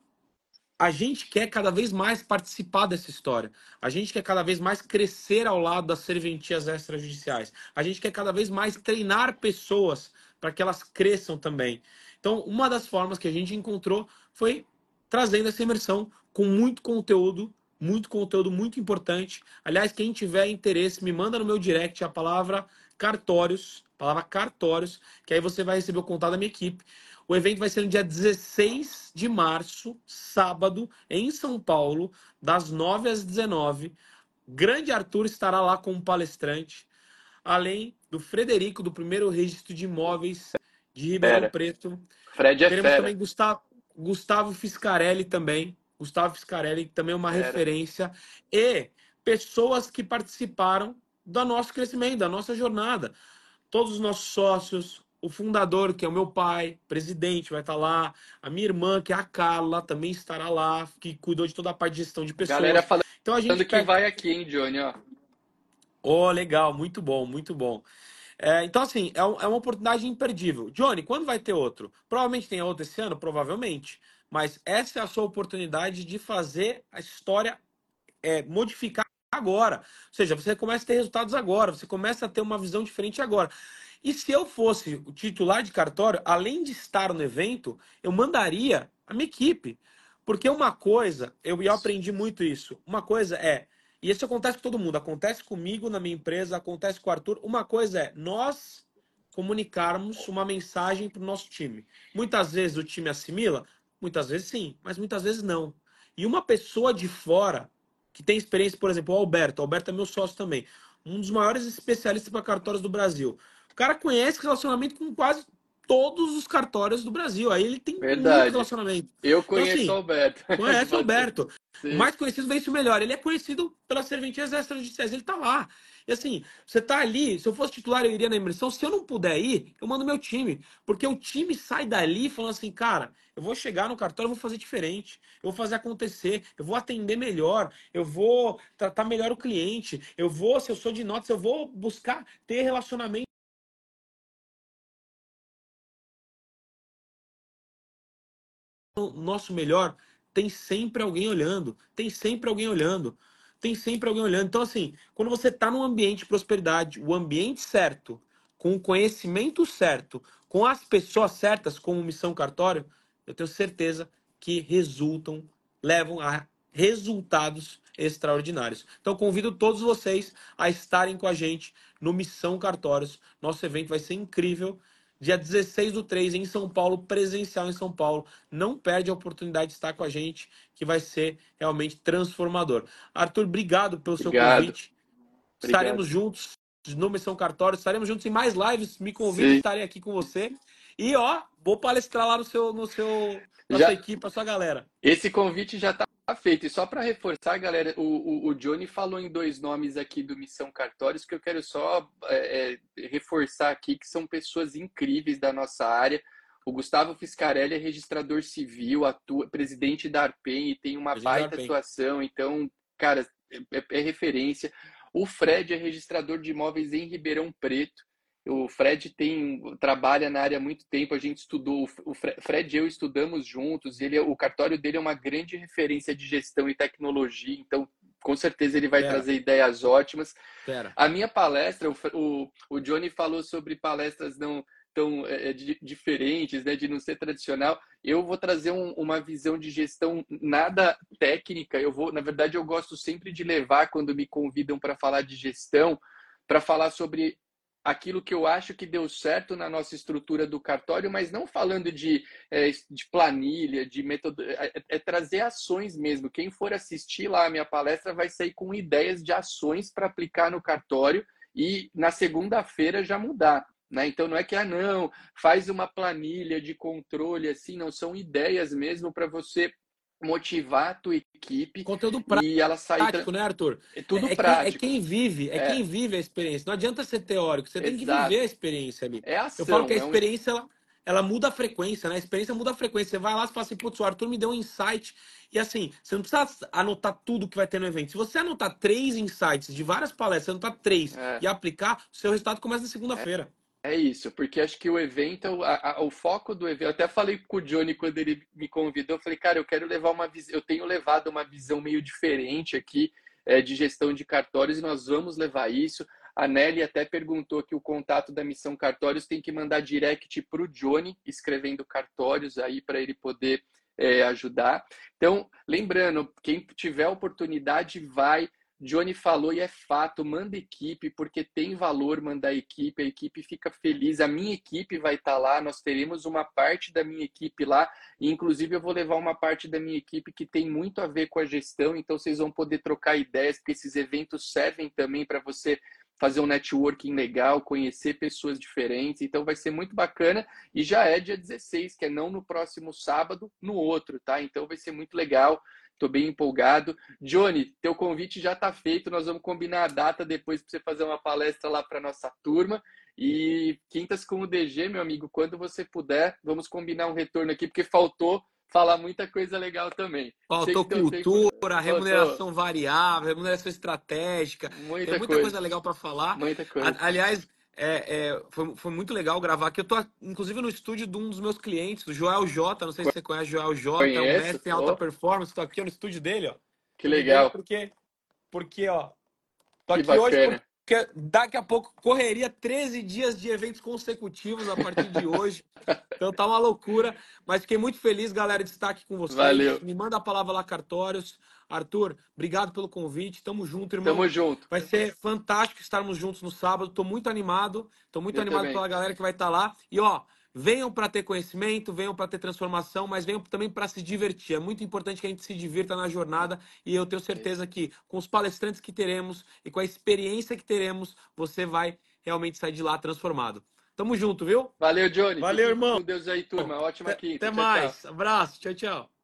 a gente quer cada vez mais participar dessa história. A gente quer cada vez mais crescer ao lado das serventias extrajudiciais. A gente quer cada vez mais treinar pessoas para que elas cresçam também. Então, uma das formas que a gente encontrou foi trazendo essa imersão com muito conteúdo, muito conteúdo muito importante. Aliás, quem tiver interesse, me manda no meu direct a palavra cartórios, palavra cartórios, que aí você vai receber o contato da minha equipe. O evento vai ser no dia dezesseis de março, sábado, em São Paulo, das nove às dezenove. Grande Arthur estará lá como palestrante, além do Frederico, do primeiro registro de imóveis de Ribeirão Fera. Preto. Fred é Teremos fera. também Gustavo, Gustavo Fiscarelli também. Gustavo Fiscarelli, que também é uma Fera. referência. E pessoas que participaram do nosso crescimento, da nossa jornada. Todos os nossos sócios, o fundador, que é o meu pai, presidente, vai estar lá. A minha irmã, que é a Carla, também estará lá, que cuidou de toda a parte de gestão de Galera pessoas. falando Então a gente que pega. vai aqui, hein, Johnny, ó. Oh, legal, muito bom, muito bom. É, então, assim, é, um- é uma oportunidade imperdível. Johnny, quando vai ter outro? Provavelmente tem outro esse ano, provavelmente. Mas essa é a sua oportunidade de fazer a história é, modificar agora. Ou seja, você começa a ter resultados agora, você começa a ter uma visão diferente agora. E se eu fosse o titular de cartório, além de estar no evento, eu mandaria a minha equipe. Porque uma coisa, eu, eu aprendi muito isso, uma coisa é, e isso acontece com todo mundo, acontece comigo na minha empresa, acontece com o Arthur, uma coisa é nós comunicarmos uma mensagem para o nosso time. Muitas vezes o time assimila, muitas vezes sim, mas muitas vezes não. E uma pessoa de fora, que tem experiência, por exemplo, o Alberto, o Alberto é meu sócio também, um dos maiores especialistas para cartórios do Brasil. O cara conhece relacionamento com quase todos os cartórios do Brasil. Aí ele tem muito Verdade. relacionamento. Eu Então, conheço o assim, Alberto. conhece o Pode ser. Alberto. O Sim. mais conhecido vence o melhor. Ele é conhecido pelas serventias extrajudiciais. Ele tá lá. E assim, você tá ali. Se eu fosse titular, eu iria na imersão. Se eu não puder ir, eu mando meu time. Porque o time sai dali falando assim, cara, eu vou chegar no cartório, eu vou fazer diferente. Eu vou fazer acontecer. Eu vou atender melhor. Eu vou tratar melhor o cliente. Eu vou, se eu sou de notas, eu vou buscar ter relacionamento nosso melhor, tem sempre alguém olhando, tem sempre alguém olhando, tem sempre alguém olhando. Então, assim, quando você está num ambiente de prosperidade, o ambiente certo, com o conhecimento certo, com as pessoas certas, como Missão Cartório, eu tenho certeza que resultam, levam a resultados extraordinários. Então, convido todos vocês a estarem com a gente no Missão Cartórios. Nosso evento vai ser incrível. Dia dezesseis do três em São Paulo, presencial em São Paulo. Não perde a oportunidade de estar com a gente, que vai ser realmente transformador. Arthur, obrigado pelo seu Obrigado. convite. Obrigado. Estaremos juntos no Missão Cartório, estaremos juntos em mais lives. Me convide, Sim. estarei aqui com você. E ó, vou palestrar lá no seu, no seu, na Já, sua equipe, a sua galera. esse convite já está feito. E só para reforçar, galera, o, o, o Johnny falou em dois nomes aqui do Missão Cartórios que eu quero só é, é, reforçar aqui, que são pessoas incríveis da nossa área. O Gustavo Fiscarelli é registrador civil, atua, presidente da Arpen e tem uma Presidente da baita Arpen. atuação. Então, cara, é, é referência. O Fred é registrador de imóveis em Ribeirão Preto. O Fred tem, trabalha na área há muito tempo, a gente estudou, o Fred e eu estudamos juntos, ele, o cartório dele é uma grande referência de gestão e tecnologia, então com certeza ele vai Pera. trazer ideias ótimas. Pera. A minha palestra, o, o, o Johnny falou sobre palestras não tão é, de, diferentes, né, de não ser tradicional. Eu vou trazer um, uma visão de gestão nada técnica, eu vou, na verdade eu gosto sempre de levar, quando me convidam para falar de gestão, para falar sobre aquilo que eu acho que deu certo na nossa estrutura do cartório, mas não falando de, é, de planilha, de método, é, é trazer ações mesmo. Quem for assistir lá a minha palestra vai sair com ideias de ações para aplicar no cartório e na segunda-feira já mudar. Né? Então não é que, ah, não, faz uma planilha de controle, assim, não, são ideias mesmo para você motivar a tua equipe. Conteúdo prático, e ela sair prático, né, Arthur? É tudo é, é prático. Quem, é quem vive, é, é quem vive a experiência. Não adianta ser teórico, você tem Exato. que viver a experiência ali. É ação, eu falo que a é um... experiência, ela, ela muda a frequência, né? A experiência muda a frequência. Você vai lá e fala assim, putz, o Arthur me deu um insight. E assim, você não precisa anotar tudo que vai ter no evento. Se você anotar três insights de várias palestras, você anotar três É. e aplicar, o seu resultado começa na segunda-feira. É isso, porque acho que o evento, a, a, o foco do evento, eu até falei com o Johnny quando ele me convidou, eu falei, cara, eu quero levar uma visão, eu tenho levado uma visão meio diferente aqui é, de gestão de cartórios e nós vamos levar isso. A Nelly até perguntou que o contato da Missão Cartórios tem que mandar direct para o Johnny, escrevendo cartórios aí para ele poder é, ajudar. Então, lembrando, quem tiver oportunidade vai. Johnny falou e é fato, manda equipe, porque tem valor mandar equipe, a equipe fica feliz, a minha equipe vai estar lá, nós teremos uma parte da minha equipe lá, e inclusive eu vou levar uma parte da minha equipe que tem muito a ver com a gestão, então vocês vão poder trocar ideias, porque esses eventos servem também para você fazer um networking legal, conhecer pessoas diferentes, então vai ser muito bacana, e já é dia dezesseis, que é não no próximo sábado, no outro, tá? Então vai ser muito legal. Estou bem empolgado. Johnny, teu convite já está feito. Nós vamos combinar a data depois para você fazer uma palestra lá para nossa turma. E quintas com o D G, meu amigo, quando você puder, vamos combinar um retorno aqui, porque faltou falar muita coisa legal também. Faltou cultura, tempo... remuneração Faltou. variável, remuneração estratégica. Muita Tem muita coisa, coisa legal para falar. Muita coisa. Aliás, é, é, foi, foi muito legal gravar aqui. Eu tô, inclusive, no estúdio de um dos meus clientes, do Joel J. Não sei se você conhece o Joel J. Conheço, é um mestre em alta oh. performance. Estou aqui no estúdio dele, ó. Que legal. Porque, porque ó, tô que aqui bacana. hoje porque daqui a pouco correria treze dias de eventos consecutivos a partir de hoje. Então tá uma loucura. Mas fiquei muito feliz, galera, de estar aqui com vocês. Valeu. Me manda a palavra lá, Cartórios. Arthur, obrigado pelo convite. Tamo junto, irmão. Tamo junto. Vai ser fantástico estarmos juntos no sábado. Tô muito animado. Tô muito Eu animado também. pela galera que vai estar lá. E ó, venham para ter conhecimento, venham para ter transformação, mas venham também para se divertir. É muito importante que a gente se divirta na jornada e eu tenho certeza que com os palestrantes que teremos e com a experiência que teremos, você vai realmente sair de lá transformado. Tamo junto, viu? Valeu, Johnny. Valeu, Fique irmão. com Deus aí, turma. Ótima Até, quinta. até Tchau, mais. tchau. Abraço. Tchau, tchau.